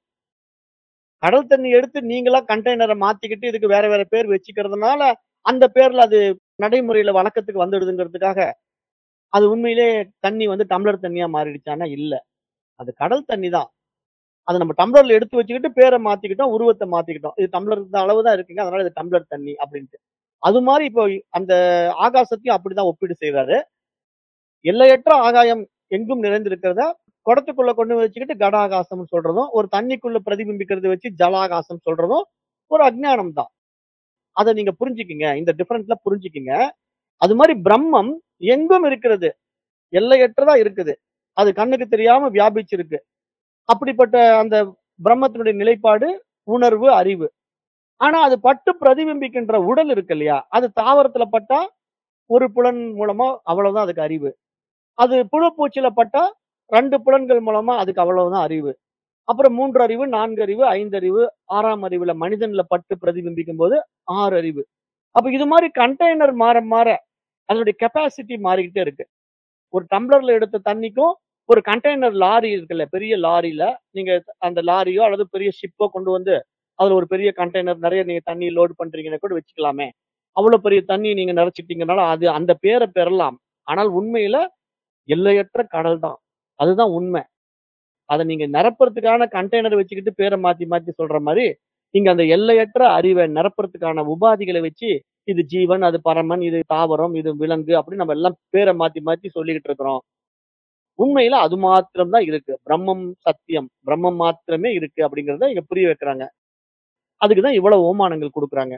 [SPEAKER 1] கடல் தண்ணி எடுத்து நீங்களா கண்டெய்னர மாத்திக்கிட்டு இதுக்கு வேற வேற பேர் வச்சுக்கிறதுனால, அந்த பேர்ல அது நடைமுறையில வழக்கத்துக்கு வந்துடுதுங்கிறதுக்காக, அது உண்மையிலே தண்ணி வந்து டம்ளர் தண்ணியா மாறிடுச்சான்னா இல்ல. அது கடல் தண்ணி தான். அத நம்ம டம்ளர்ல எடுத்து வச்சுக்கிட்டு பேர மாத்திக்கிட்டோம், உருவத்த மாத்திக்கிட்டோம். இது டம்ளர் இந்த அளவு தான் இருக்குங்க. அதனால இது டம்ளர் தண்ணி அப்படின்ட்டு. அது மாரி இப்போ அந்த ஆகாசத்தையும் அப்படிதான் ஒப்பீடு செய்றாரு. எல்லையற்ற ஆகாயம் எங்கும் நிறைந்திருக்கிறத குடத்துக்குள்ள கொண்டு போய் வச்சுக்கிட்டு கட ஆகாசம்னு சொல்றதும், ஒரு தண்ணிக்குள்ள பிரதிபிம்பிக்கிறத வச்சு ஜலாகாசம் சொல்றதும் ஒரு அஞ்ஞானம் தான். அத நீங்க புரிஞ்சுக்கங்க. இந்த டிஃபரன்ஸ்ல புரிஞ்சுக்கங்க. அது மாரி பிரம்மம் எங்கும் இருக்கிறது. எல்லையற்றதா இருக்குது. அது கண்ணுக்கு தெரியாம வியாபிச்சிருக்கு. அப்படிப்பட்ட அந்த பிரம்மத்தினுடைய நிலைப்பாடு உணர்வு, அறிவு. ஆனா அது பட்டு பிரதிபிம்பிக்கின்ற உடல் இருக்கு இல்லையா? அது தாவரத்துல பட்டா ஒரு புலன் மூலமா அவ்வளவுதான் அதுக்கு அறிவு. அது புழு பூச்சில பட்டா ரெண்டு புலன்கள் மூலமா அதுக்கு அவ்வளவுதான் அறிவு. அப்புறம் மூன்று அறிவு, நான்கு அறிவு, ஐந்து அறிவு, ஆறாம் அறிவுல மனிதன்ல பட்டு பிரதிபிம்பிக்கும்போது ஆறு அறிவு. அப்ப இது மாரி கண்டெய்னர் மாற மாற அதனுடைய கெப்பாசிட்டி மாறிக்கிட்டே இருக்கு. ஒரு டம்ளர்ல எடுத்த தண்ணிக்கும், ஒரு கண்டெய்னர் லாரி இருக்குல்ல, பெரிய லாரில நீங்க அந்த லாரியோ அல்லது பெரிய ஷிப்போ கொண்டு வந்து, அதுல ஒரு பெரிய கண்டெய்னர் நெறைய நீங்க தண்ணி லோட் பண்றீங்கன்னு கூட வச்சுக்கலாமே. அவ்வளவு பெரிய தண்ணி நீங்க நெறச்சிட்டீங்கனால, அது அந்த பேர பெறலாம். ஆனால் உண்மையில எல்லையற்ற கடல் தான். அதுதான் உண்மை. அத நீங்க நிரப்புறதுக்கான கண்டெய்னர் வச்சுக்கிட்டு பேர மாத்தி மாத்தி சொல்ற மாரி, இங்க அந்த எல்லையற்ற அறிவ நிரப்புறதுக்கான உபாதிகள வச்சு, இது ஜீவன், அது பரமன், இது தாவரம், இது விலங்கு அப்படின்னு நம்ம எல்லாம் பேர மாத்தி மாத்தி சொல்லிக்கிட்டு இருக்கிறோம். உண்மையில அது மாத்திரம் தான் இருக்கு. பிரம்மம் சத்தியம். பிரம்மம் மாத்திரமே இருக்கு அப்படிங்கிறத இங்க புரிய வைக்கிறாங்க. அதுக்கு தான் இவ்வளவு ஓமானங்கள் குடுக்குறாங்க.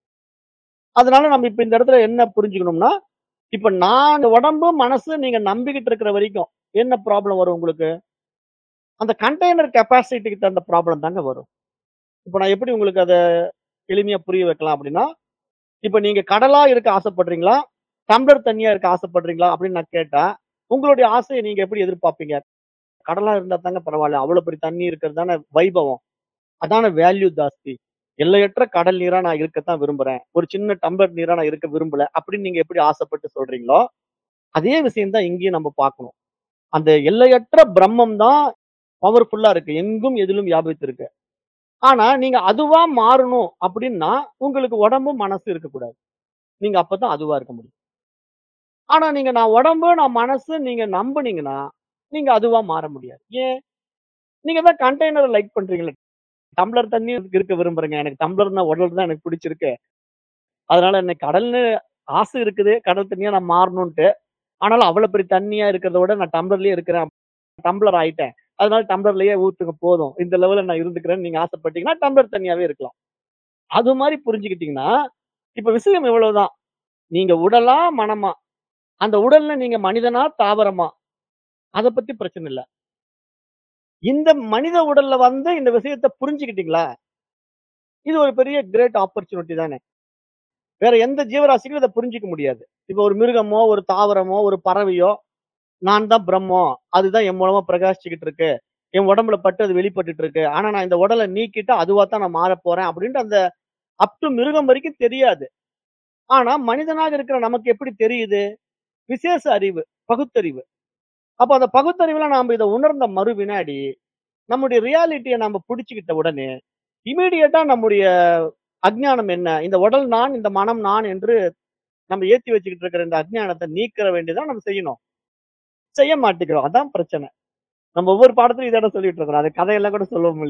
[SPEAKER 1] அதனால நம்ம இப்ப இந்த இடத்துல என்ன புரிஞ்சுக்கணும்னா, இப்ப நான் உடம்பு, மனசு நீங்க நம்பிக்கிட்டு இருக்கிற வரைக்கும் என்ன ப்ராப்ளம் வரும் உங்களுக்கு? அந்த கண்டெய்னர் கெப்பாசிட்டிக்கு தகுந்த ப்ராப்ளம் தாங்க வரும். இப்ப நான் எப்படி உங்களுக்கு அத எளிமையா புரிய வைக்கலாம் அப்படின்னா, இப்ப நீங்க கடலா இருக்க ஆசைப்படுறீங்களா? டம்ளர் தண்ணியா இருக்க ஆசைப்படுறீங்களா? அப்படின்னு நான் கேட்டா, உங்களுடைய ஆசைய நீங்க எப்படி எதிர்பார்ப்பீங்க? கடலா இருந்தா தாங்க பரவால்ல. அவ்வளவு பெரிய தண்ணி இருக்கிறது தானே வைபவம். அதான வேல்யூ ஜாஸ்தி. எல்லையற்ற கடல் நீரா நான் இருக்கத்தான் விரும்புறேன். ஒரு சின்ன டம்ளர் நீரா நான் இருக்க விரும்பல. அப்படின்னு நீங்க எப்படி ஆசைப்பட்டு சொல்றீங்களோ, அதே விஷயம் தான் இங்கேயும் நம்ம பார்க்கணும். அந்த எல்லையற்ற பிரம்மம் தான் பவர்ஃபுல்லா இருக்கு. எங்கும் எதிலும் வியாபித்திருக்கு. ஆனா நீங்க அதுவா மாறணும் அப்படின்னா, உங்களுக்கு உடம்பும், மனசும் இருக்கக்கூடாது. நீங்க அப்பதான் அதுவா இருக்க முடியும். ஆனா நீங்க நான் உடம்பு, நான் மனசு நீங்க நம்புனீங்கன்னா, நீங்க அதுவா மாற முடியாது. ஏன்? நீங்க தான் கண்டெய்னர லைக் பண்றீங்கல்ல. டம்ளர் தண்ணி இருக்க விரும்புறேங்க. எனக்கு டம்ளர்னா உடல் தான் எனக்கு பிடிச்சிருக்கு. அதனால எனக்கு கடல்னு ஆசை இருக்குது. கடல் தண்ணியா நான் மாறணும்ன்ட்டு. ஆனாலும் அவ்வளவு பெரிய தண்ணியா இருக்கிறத விட நான் டம்ளர்லயே இருக்கிறேன். டம்ளர் ஆயிட்டேன். அதனால டம்ளர்லயே ஊத்துங்க போதும். இந்த லெவல்ல நான் இருந்துக்கிறேன்னு நீங்க ஆசைப்பட்டீங்கன்னா, டம்ளர் தண்ணியாவே இருக்கலாம். அது மாரி புரிஞ்சுக்கிட்டீங்கன்னா, இப்ப விஷயம் இவ்வளவுதான். நீங்க உடலா, மனமா? அந்த உடல்ல நீங்க மனிதனா, தாவரமா? அத பத்தி பிரச்சனை இல்ல. இந்த மனித உடல்ல வந்து இந்த விஷயத்த புரிஞ்சுக்கிட்டீங்களா? இது ஒரு பெரிய கிரேட் ஆப்பர்ச்சுனிட்டி தானே! வேற எந்த ஜீவராசிக்கும் இத புரிஞ்சுக்க முடியாது. இப்ப ஒரு மிருகமோ, ஒரு தாவரமோ, ஒரு பறவையோ, நான் தான் பிரம்மம். அதுதான் என் மூலமா பிரகாசிச்சுக்கிட்டு இருக்கு. என் உடம்புல பட்டு அது வெளிப்பட்டுட்டு இருக்கு. ஆனா நான் இந்த உடல நீக்கிட்டா அதுவா தான் நான் மாறப் போறேன் அப்படின்ட்டு அந்த அப் டூ மிருகம் வரைக்கும் தெரியாது. ஆனா மனிதனாக இருக்கிற நமக்கு எப்படி தெரியுது? விசேஷ அறிவு, பகுத்தறிவு. அப்ப அந்த பகுத்தறிவுல நாம இத உணர்ந்த மறு வினாடி, நம்முடைய ரியாலிட்டிய நாம புடிச்சுக்கிட்ட உடனே, இம்மீடியட்டா நம்முடைய அஞ்ஞானம் என்ன? இந்த உடல் நான், இந்த மனம் நான் என்று நம்ம ஏத்தி வச்சுக்கிட்டு இருக்கிற இந்த அஞ்ஞானத்த நீக்கிற வேண்டியதான் நம்ம செய்யணும். செய்ய மாட்டேங்கிறோம். அதான் பிரச்சனை. நம்ம ஒவ்வொரு பாடத்திலும் இத தான் சொல்லிட்டு இருக்கிறோம். அது கதையெல்லாம் கூட சொல்லுவோம் இல்லையா?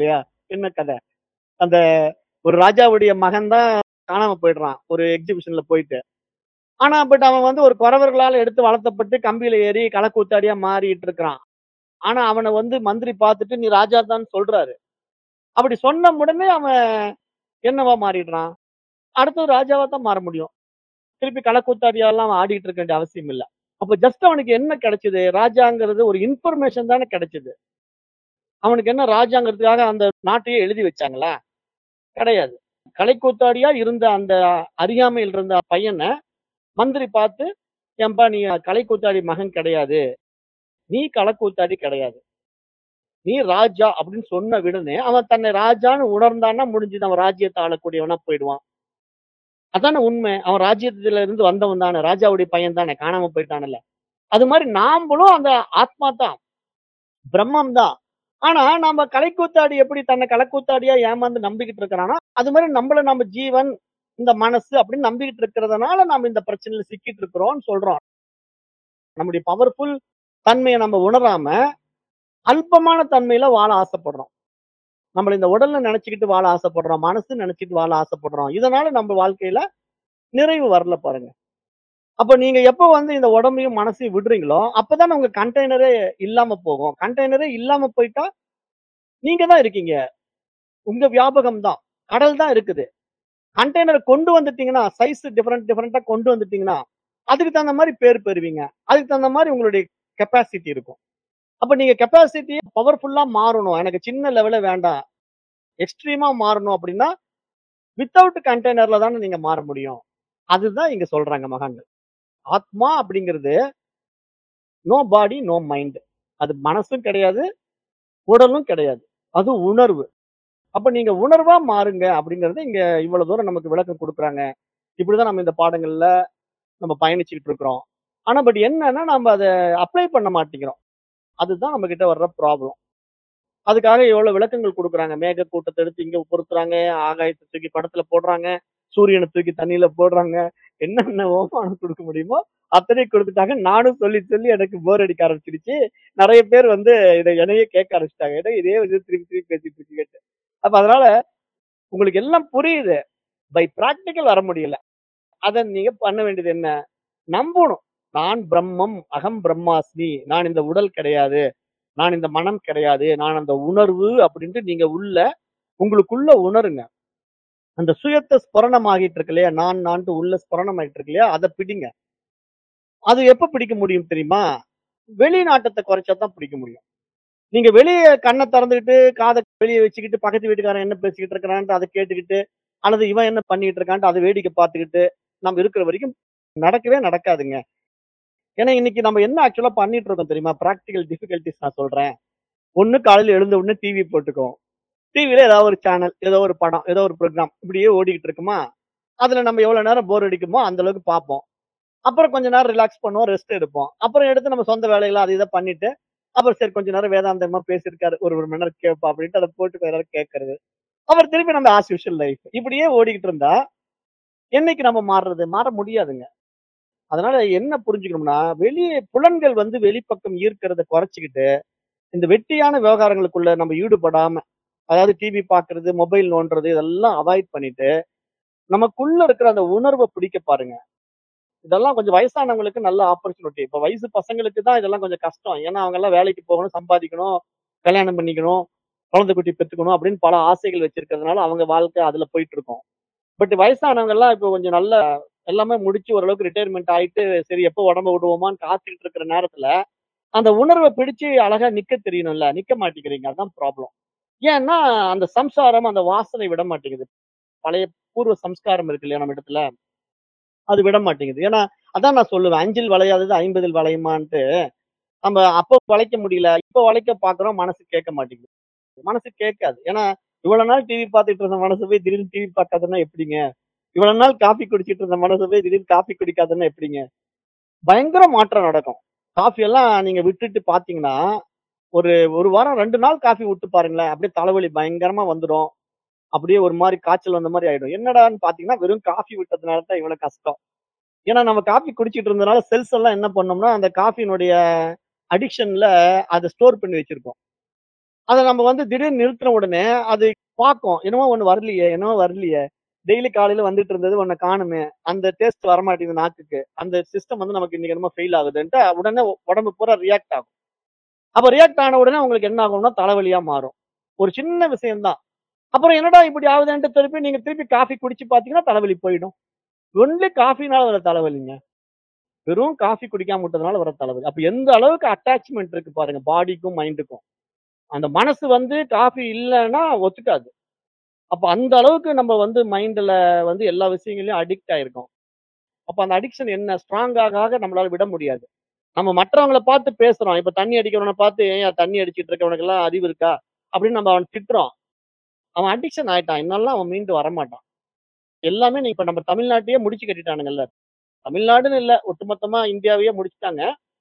[SPEAKER 1] என்ன கதை? அந்த ஒரு ராஜாவுடைய மகன் தான் காணாம போயிடுறான். ஒரு எக்ஸிபிஷன்ல போயிட்டு. ஆனா, பட் அவன் வந்து ஒரு குறவர்களால எடுத்து வளர்த்தப்பட்டு கம்பியில ஏறி களக்கூத்தாடியா மாறிட்டு இருக்கிறான். ஆனா, அவன வந்து மந்திரி பார்த்துட்டு நீ ராஜா தான்னு சொல்றாரு. அப்படி சொன்ன உடனே அவன் என்னவா மாறிடுறான்? அடுத்தது ராஜாவா தான் மாற முடியும். திருப்பி களக்கூத்தாடியாலாம் அவன் ஆடிட்டு இருக்க வேண்டிய அவசியம் இல்ல. அப்ப ஜஸ்ட் அவனுக்கு என்ன கிடைச்சது? ராஜாங்கிறது ஒரு இன்ஃபர்மேஷன் தானே கிடைச்சது. அவனுக்கு என்ன ராஜாங்கிறதுக்காக அந்த நாட்டையே எழுதி வச்சாங்களா? கிடையாது. கலைக்கூத்தாடியா இருந்த அந்த அறியாமையில் இருந்த பையன மந்திரி பார்த்து, "ஏம்பா நீ கலைக்கூத்தாடி மகன் கிடையாது. நீ களக்கூத்தாடி கிடையாது. நீ ராஜா" அப்படின்னு சொன்ன உடனே அவன் தன்னை ராஜான்னு உணர்ந்தான்னா முடிஞ்சுது. அவன் ராஜ்யத்த ஆளக்கூடியவனா போயிடுவான். அதானே உண்மை. அவன் ராஜ்யத்துல இருந்து வந்தவன் தானே. ராஜாவுடைய பையன் தானே. காணாம போயிட்டான்ல. அது மாரி நாமளும் அந்த ஆத்மா தான். பிரம்மம் தான். ஆனா நாம கலைக்கூத்தாடி எப்படி தன்னை கலைக்கூத்தாடியா ஏமாந்து நம்பிக்கிட்டு இருக்கிறானோ, அது மாரி நம்மள நம்ம ஜீவன், இந்த மனசு அப்படின்னு நம்பிக்கிட்டு இருக்கிறதுனால நாம இந்த பிரச்சனையில சிக்கிட்டு இருக்கிறோம்னு சொல்றோம். நம்முடைய பவர்ஃபுல் தன்மைய நம்ம உணராம, அல்பமான தன்மையில வாழ ஆசைப்படுறோம். நம்மள இந்த உடல்ல நெனச்சுக்கிட்டு வாழ ஆசைப்படுறோம். மனசு நெனச்சுட்டு வாழ ஆசைப்படுறோம். இதனால நம்ம வாழ்க்கையில நிறைவு வரல பாருங்க. அப்ப நீங்க எப்ப வந்து இந்த உடம்பையும், மனசையும் விடுறீங்களோ, அப்பதானே உங்க கண்டெய்னரே இல்லாம போகும். கண்டெய்னரே இல்லாம போயிட்டா, நீங்க தான் இருக்கீங்க. உங்க வியாபகம் தான். கடல் தான் இருக்குது. கண்டெய்னர் கொண்டு வந்துட்டீங்கன்னா, சைஸ் டிஃபரெண்ட் டிஃபரெண்ட்டா கொண்டு வந்துட்டீங்கன்னா, அதுக்கு தகுந்த மாரி பேர் பெறுவீங்க. அதுக்கு தகுந்த மாரி உங்களுடைய கெப்பாசிட்டி இருக்கும். அப்ப நீங்க கெப்பாசிட்டிய பவர்ஃபுல்லா மாறணும். எனக்கு சின்ன லெவலே வேண்டாம். எக்ஸ்ட்ரீமா மாறணும் அப்படின்னா, வித்தவுட் கண்டெய்னர்ல தானே நீங்க மாற முடியும். அதுதான் இங்க சொல்றாங்க மகான்கள். ஆத்மா அப்படிங்கிறது நோ பாடி, நோ மைண்ட். அது மனசும் கிடையாது, உடலும் கிடையாது. அது உணர்வு. அப்ப நீங்க உணர்வா மாறுங்க அப்படிங்கறது இங்க இவ்வளவு தூரம் நமக்கு விளக்கம் குடுக்குறாங்க. இப்படிதான் நம்ம இந்த பாடங்கள்ல நம்ம பயணிச்சுக்கிட்டு இருக்கிறோம். ஆனா பட் என்னன்னா நம்ம அத அப்ளை பண்ண மாட்டேங்கிறோம். அதுதான் நம்ம கிட்ட வர்ற ப்ராப்ளம். அதுக்காக எவ்வளவு விளக்கங்கள் குடுக்குறாங்க. மேக கூட்டத்த எடுத்து இங்க பொருத்துறாங்க. ஆகாயத்த தூக்கி படத்துல போடுறாங்க. சூரியன தூக்கி தண்ணீல போடுறாங்க. என்னென்ன ஓமானம் குடுக்க முடியுமோ அத்தனையும் குடுத்துட்டாங்க. நானும் சொல்லி சொல்லி எனக்கு போர் அடிக்க ஆரம்பிச்சிடுச்சு. நெறைய பேர் வந்து இத என்னையே கேட்க ஆரம்பிச்சுட்டாங்க. ஏன்னா இதே வந்து திருப்பி திருப்பி பேசிட்டு இருக்கீங்கன்ட்டு. அப்ப அதனால உங்களுக்கு எல்லாம் புரியுது. பை பிராக்டிகல் வர முடியல. அத நீங்க பண்ண வேண்டியது என்ன? நம்பணும். நான் பிரம்மம், அகம் பிரம்மாஸ்மி. நான் இந்த உடல் கிடையாது. நான் இந்த மனம் கிடையாது. நான் அந்த உணர்வு அப்படின்ட்டு நீங்க உள்ள உங்களுக்குள்ள உணருங்க. அந்த சுயத்த ஸ்புரணம் ஆகிட்டு இருக்கு இல்லையா? நான் நான்ட்டு உள்ள ஸ்புரணம் ஆயிட்டு இருக்கு இல்லையா? அத பிடிங்க. அது எப்ப பிடிக்க முடியும் தெரியுமா? வெளிநாட்டத்த குறைச்சா தான் பிடிக்க முடியும். நீங்க வெளிய கண்ண திறந்துகிட்டு, காத வெளிய வச்சுக்கிட்டு, பக்கத்து வீட்டுக்காரன் என்ன பேசிக்கிட்டு இருக்கிறான்ட்டு அத கேட்டுக்கிட்டு, அல்லது இவன் என்ன பண்ணிட்டு இருக்கான்ட்டு அத வேடிக்கை பார்த்துக்கிட்டு, நம்ம இருக்கிற வரைக்கும் நடக்கவே நடக்காதுங்க. ஏன்னா இன்னைக்கு நம்ம என்ன ஆக்சுவலா பண்ணிட்டு இருக்கோம் தெரியுமா? பிராக்டிகல் டிஃபிகல்டீஸ் நான் சொல்றேன். ஒண்ணு காலையில எழுந்த உடனே டிவி போட்டுக்குவோம். டிவில ஏதாவது ஒரு சேனல், ஏதோ ஒரு படம், ஏதோ ஒரு புரோகிராம் இப்படியே ஓடிக்கிட்டு இருக்குமா, அதுல நம்ம எவ்வளவு நேரம் போர் அடிக்குமோ அந்த அளவுக்கு பார்ப்போம். அப்புறம் கொஞ்ச நேரம் ரிலாக்ஸ் பண்ணுவோம், ரெஸ்ட் எடுப்போம். அப்புறம் எடுத்து நம்ம சொந்த வேலைகள அது இத பண்ணிட்டு, அப்புறம் சரி கொஞ்ச நேரம் வேதாந்தமா பேசியிருக்காரு. ஒரு 1 மணி நேரம் கேட்போம் அப்படின்ட்டு அத போட்டு கொஞ்ச நேரம் கேட்கறது. அப்புறம் திருப்பி நம்ம ஆஸ் யூசுவல் லைஃப். இப்படியே ஓடிக்கிட்டு இருந்தா, என்னைக்கு நம்ம மாறுறது? மாற முடியாதுங்க. அதனால என்ன புரிஞ்சுக்கணும்னா, வெளிய புலன்கள் வந்து வெளிப்பக்கம் ஈர்க்கிறத குறைச்சுக்கிட்டு, இந்த வெட்டியான விவகாரங்களுக்குள்ள நம்ம ஈடுபடாம, அதாவது டிவி பார்க்கிறது, மொபைல் நோண்டுறது இதெல்லாம் அவாய்ட் பண்ணிட்டு, நமக்குள்ள இருக்கிற அந்த உணர்வ பிடிக்க பாருங்க. இதெல்லாம் கொஞ்சம் வயசானவங்களுக்கு நல்ல ஆப்பர்ச்சுனிட்டி. இப்ப வயசு பசங்களுக்கு தான் இதெல்லாம் கொஞ்சம் கஷ்டம். ஏன்னா அவங்கலாம் வேலைக்கு போகணும், சம்பாதிக்கணும், கல்யாணம் பண்ணிக்கணும், குழந்தை குட்டி பெத்துக்கணும் அப்படின்னு பல ஆசைகள் வச்சிருக்கிறதுனால அவங்க வாழ்க்கை அதுல போயிட்டு இருக்கும். பட் வயசானவங்கலாம் இப்ப கொஞ்சம் நல்ல எல்லாமே முடிச்சு ஓரளவுக்கு ரிட்டயர்மென்ட் ஆயிட்டு, சரி எப்போ உடம்ப விடுவோமான்னு காத்துக்கிட்டு இருக்கிற நேரத்துல, அந்த உணர்வ பிடிச்சு அழகா நிக்க தெரியணும்ல. நிக்க மாட்டேங்கிறீங்க. அதான் ப்ராப்ளம். ஏன்னா, அந்த சம்சாரம், அந்த வாசனை விட மாட்டேங்குது. பழைய பூர்வ சம்ஸ்காரம் இருக்கு இல்லையா நம்ம இடத்துல, அது விட மாட்டேங்குது. ஏன்னா, அதான் நான் சொல்லுவேன். "அஞ்சில் வளையாதது ஐம்பதில் வளையுமான்ட்டு." நம்ம அப்ப வளைக்க முடியல. இப்ப வளைக்க பார்க்கிறோம். மனசு கேட்க மாட்டேங்குது. மனசு கேட்காது. ஏன்னா, இவ்வளவு நாள் டிவி பார்த்துட்டு இருந்த மனசு போய் திடீர்னு டிவி பார்க்காதுன்னா எப்படிங்க? இவ்வளவு நாள் காஃபி குடிச்சிட்டு இருந்த மனசு போய் திடீர்னு காஃபி குடிக்காதுன்னா எப்படிங்க? பயங்கர மாற்றம் நடக்கும். காஃபி எல்லாம் நீங்க விட்டுட்டு பார்த்தீங்கன்னா, ஒரு 1 வாரம் ரெண்டு நாள் காஃபி விட்டு பாருங்களேன். அப்படியே தலைவலி பயங்கரமா வந்துரும். அப்படியே ஒரு மாரி காய்ச்சல் வந்த மாரி ஆயிடும். என்னடான்னு பார்த்தீங்கன்னா, வெறும் காஃபி விட்டதுனால தான் இவ்வளவு கஷ்டம். ஏன்னா நம்ம காஃபி குடிச்சிட்டு இருந்தனால செல்ஸ் எல்லாம் என்ன பண்ணோம்னா, அந்த காஃபியினுடைய அடிக்ஷன்ல அத ஸ்டோர் பண்ணி வச்சிருக்கோம். அத நம்ம வந்து திடீர்னு நிறுத்தின உடனே அது பார்க்கும். என்னமோ ஒண்ணு வரலையே, என்னமோ வரலையே. டெய்லி காலையில வந்துட்டு இருந்தது ஒண்ண காணுமே. அந்த டேஸ்ட் வரமாட்டேங்குது நாக்குக்கு. அந்த சிஸ்டம் வந்து நமக்கு இன்னைக்கு என்னமோ ஃபெயில் ஆகுதுன்ட்டு உடனே உடம்பு பூரா ரியாக்ட் ஆகும். அப்ப ரியாக்ட் ஆன உடனே உங்களுக்கு என்ன ஆகும்னா தலைவலியா மாறும். ஒரு சின்ன விஷயம் தான். அப்புறம் என்னடா இப்படி ஆகுதுன்ட்டு திருப்பி நீங்க திருப்பி காஃபி குடிச்சு பார்த்தீங்கன்னா தலைவலி போயிடும். ஒன்லி காஃபினால வர தலைவலிங்க. வெறும் காஃபி குடிக்காம விட்டதுனால வர தலைவலி. அப்ப எந்த அளவுக்கு அட்டாச்மென்ட் இருக்கு பாருங்க பாடிக்கும், மைண்டுக்கும். அந்த மனசு வந்து காஃபி இல்லன்னா ஒத்துக்காது. அப்ப அந்த அளவுக்கு நம்ம வந்து மைண்ட்ல வந்து எல்லா விஷயங்களையும் அடிக்ட் ஆயிருக்கோம். அப்ப அந்த அடிக்ஷன் என்ன ஸ்ட்ராங் ஆக ஆக நம்மளால விட முடியாது. நம்ம மற்றவங்கள பார்த்து பேசுறோம். இப்ப தண்ணி அடிக்கிறவன பார்த்து "ஏன்யா தண்ணி அடிச்சிட்டு இருக்க? உனக்கெல்லாம் அறிவு இருக்கா?" அப்படின்னு நம்ம அவன திட்டுறோம். அவன் அடிக்ஷன் ஆயிட்டான். என்னாலலாம் அவன் மீண்டு வரமாட்டான். எல்லாமே நீ இப்ப நம்ம தமிழ்நாட்டையே முடிச்சு கட்டிட்டானுங்கல்ல. தமிழ்நாடுன்னு இல்ல. ஒட்டுமொத்தமா இந்தியாவையே முடிச்சுட்டாங்க.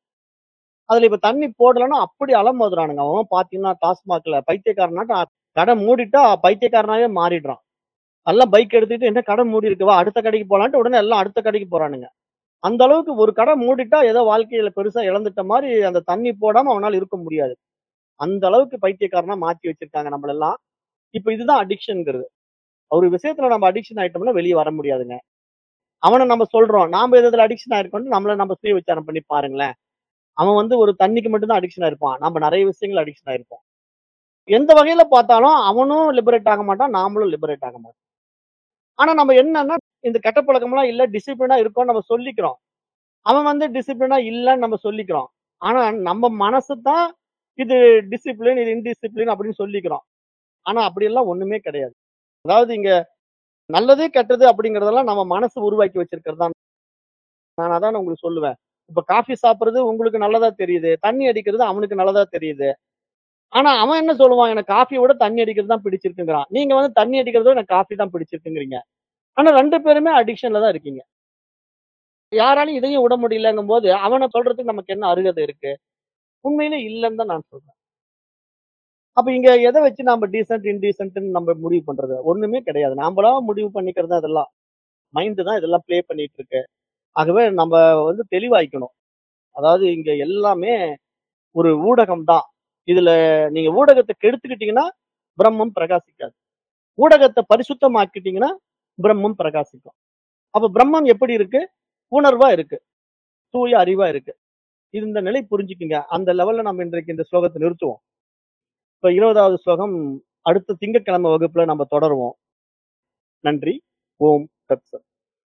[SPEAKER 1] அதுல இப்ப தண்ணி போடலன்னா அப்படி அலமோதுறானுங்க. அவன் பார்த்தீங்கன்னா டாஸ்மாக்ல பைத்தியக்காரனாட்டம் கடை மூடிட்டா பைத்தியக்காரனாவே மாறிடுறான். எல்லாம் பைக் எடுத்துக்கிட்டு என்ன கடை மூடி இருக்கு வா அடுத்த கடைக்கு போலான்ட்டு உடனே எல்லாம் அடுத்த கடைக்கு போறானுங்க. அந்த அளவுக்கு ஒரு கடை மூடிட்டா ஏதோ வாழ்க்கையில பெருசா இழந்துட்ட மாரி அந்த தண்ணி போடாம அவனால இருக்க முடியாது. அந்த அளவுக்கு பைத்தியக்காரனா மாத்தி வச்சிருக்காங்க நம்மளெல்லாம். இப்ப இதுதான் அடிக்ஷன்ங்கிறது. ஒரு விஷயத்துல நம்ம அடிக்ஷன் ஆயிட்டோம்னா வெளிய வர முடியாதுங்க. அவன நம்ம சொல்றோம். நாம எது எதுல அடிக்ஷன் ஆயிருக்கோம்னு நம்மள நம்ம சுய விசாரம் பண்ணி பாருங்களேன். அவன் வந்து ஒரு தண்ணிக்கு மட்டும் தான் அடிக்ஷன் ஆயிருப்பான். நம்ம நெறைய விஷயங்கள் அடிக்ஷன் ஆயிருப்போம். எந்த வகையில பார்த்தாலும் அவனும் லிபரேட் ஆக மாட்டான். நாமளும் லிபரேட் ஆக மாட்டோம். ஆனா நம்ம என்னன்னா, இந்த கெட்ட பழக்கம்லாம் இல்ல டிசிப்ளினா இருக்கோம்னு நம்ம சொல்லிக்கிறோம். அவன் வந்து டிசிப்ளினா இல்லன்னு நம்ம சொல்லிக்கிறோம். ஆனா நம்ம மனசு தான் இது டிசிப்ளின், இது இன்டிசிப்ளின் அப்படின்னு சொல்லிக்கிறோம். ஆனா அப்படியெல்லாம் ஒண்ணுமே கிடையாது. அதாவது இங்க நல்லது, கெட்டது அப்படிங்கிறதெல்லாம் நம்ம மனசு உருவாக்கி வச்சிருக்கிறது தான். நான் அதான் உங்களுக்கு சொல்லுவேன். இப்ப காஃபி சாப்பிடுறது உங்களுக்கு நல்லதா தெரியுது. தண்ணி அடிக்கிறது அவனுக்கு நல்லதா தெரியுது. ஆனா அவன் என்ன சொல்லுவான்? எனக்கு காஃபிய விட தண்ணி அடிக்கிறது தான் பிடிச்சிருக்குங்கிறான். நீங்க வந்து தண்ணி அடிக்கிறத விட எனக்கு காஃபி தான் பிடிச்சிருக்குங்கிறீங்க. ஆனா ரெண்டு பேருமே அடிக்ஷன்ல தான் இருக்கீங்க. யாராலயும் இதையும் விட முடியலங்கும்போது, அவன சொல்றதுக்கு நமக்கு என்ன அருகதை இருக்கு? உண்மையிலே இல்லன்னு தான் நான் சொல்றேன். அப்ப இங்க எத வச்சு நாம டீசென்ட், இன்டீசென்ட்ன்னு நம்ம முடிவு பண்றது? ஒண்ணுமே கிடையாது. நாமளா முடிவு பண்ணிக்கிறது தான் இதெல்லாம். மைண்ட் தான் இதெல்லாம் ப்ளே பண்ணிட்டு இருக்கு. ஆகவே நம்ம வந்து தெளிவாயிக்கணும். அதாவது இங்க எல்லாமே ஒரு ஊடகம் தான். இதுல நீங்க ஊடகத்த கெடுத்துக்கிட்டீங்கன்னா, பிரம்மம் பிரகாசிக்காது. ஊடகத்த பரிசுத்தமாக்கிட்டீங்கன்னா, பிரம்மம் பிரகாசிக்கும். அப்ப பிரம்மம் எப்படி இருக்கு? உணர்வா இருக்கு. தூய அறிவா இருக்கு. இது இந்த நிலை புரிஞ்சுக்குங்க. அந்த லெவல்ல நம்ம இன்றைக்கு இந்த ஸ்லோகத்த நிறுத்துவோம். இப்ப இருபதாவது ஸ்லோகம் அடுத்த திங்கட்கிழமை வகுப்புல நம்ம தொடருவோம். நன்றி. ஓம் தத் சத்.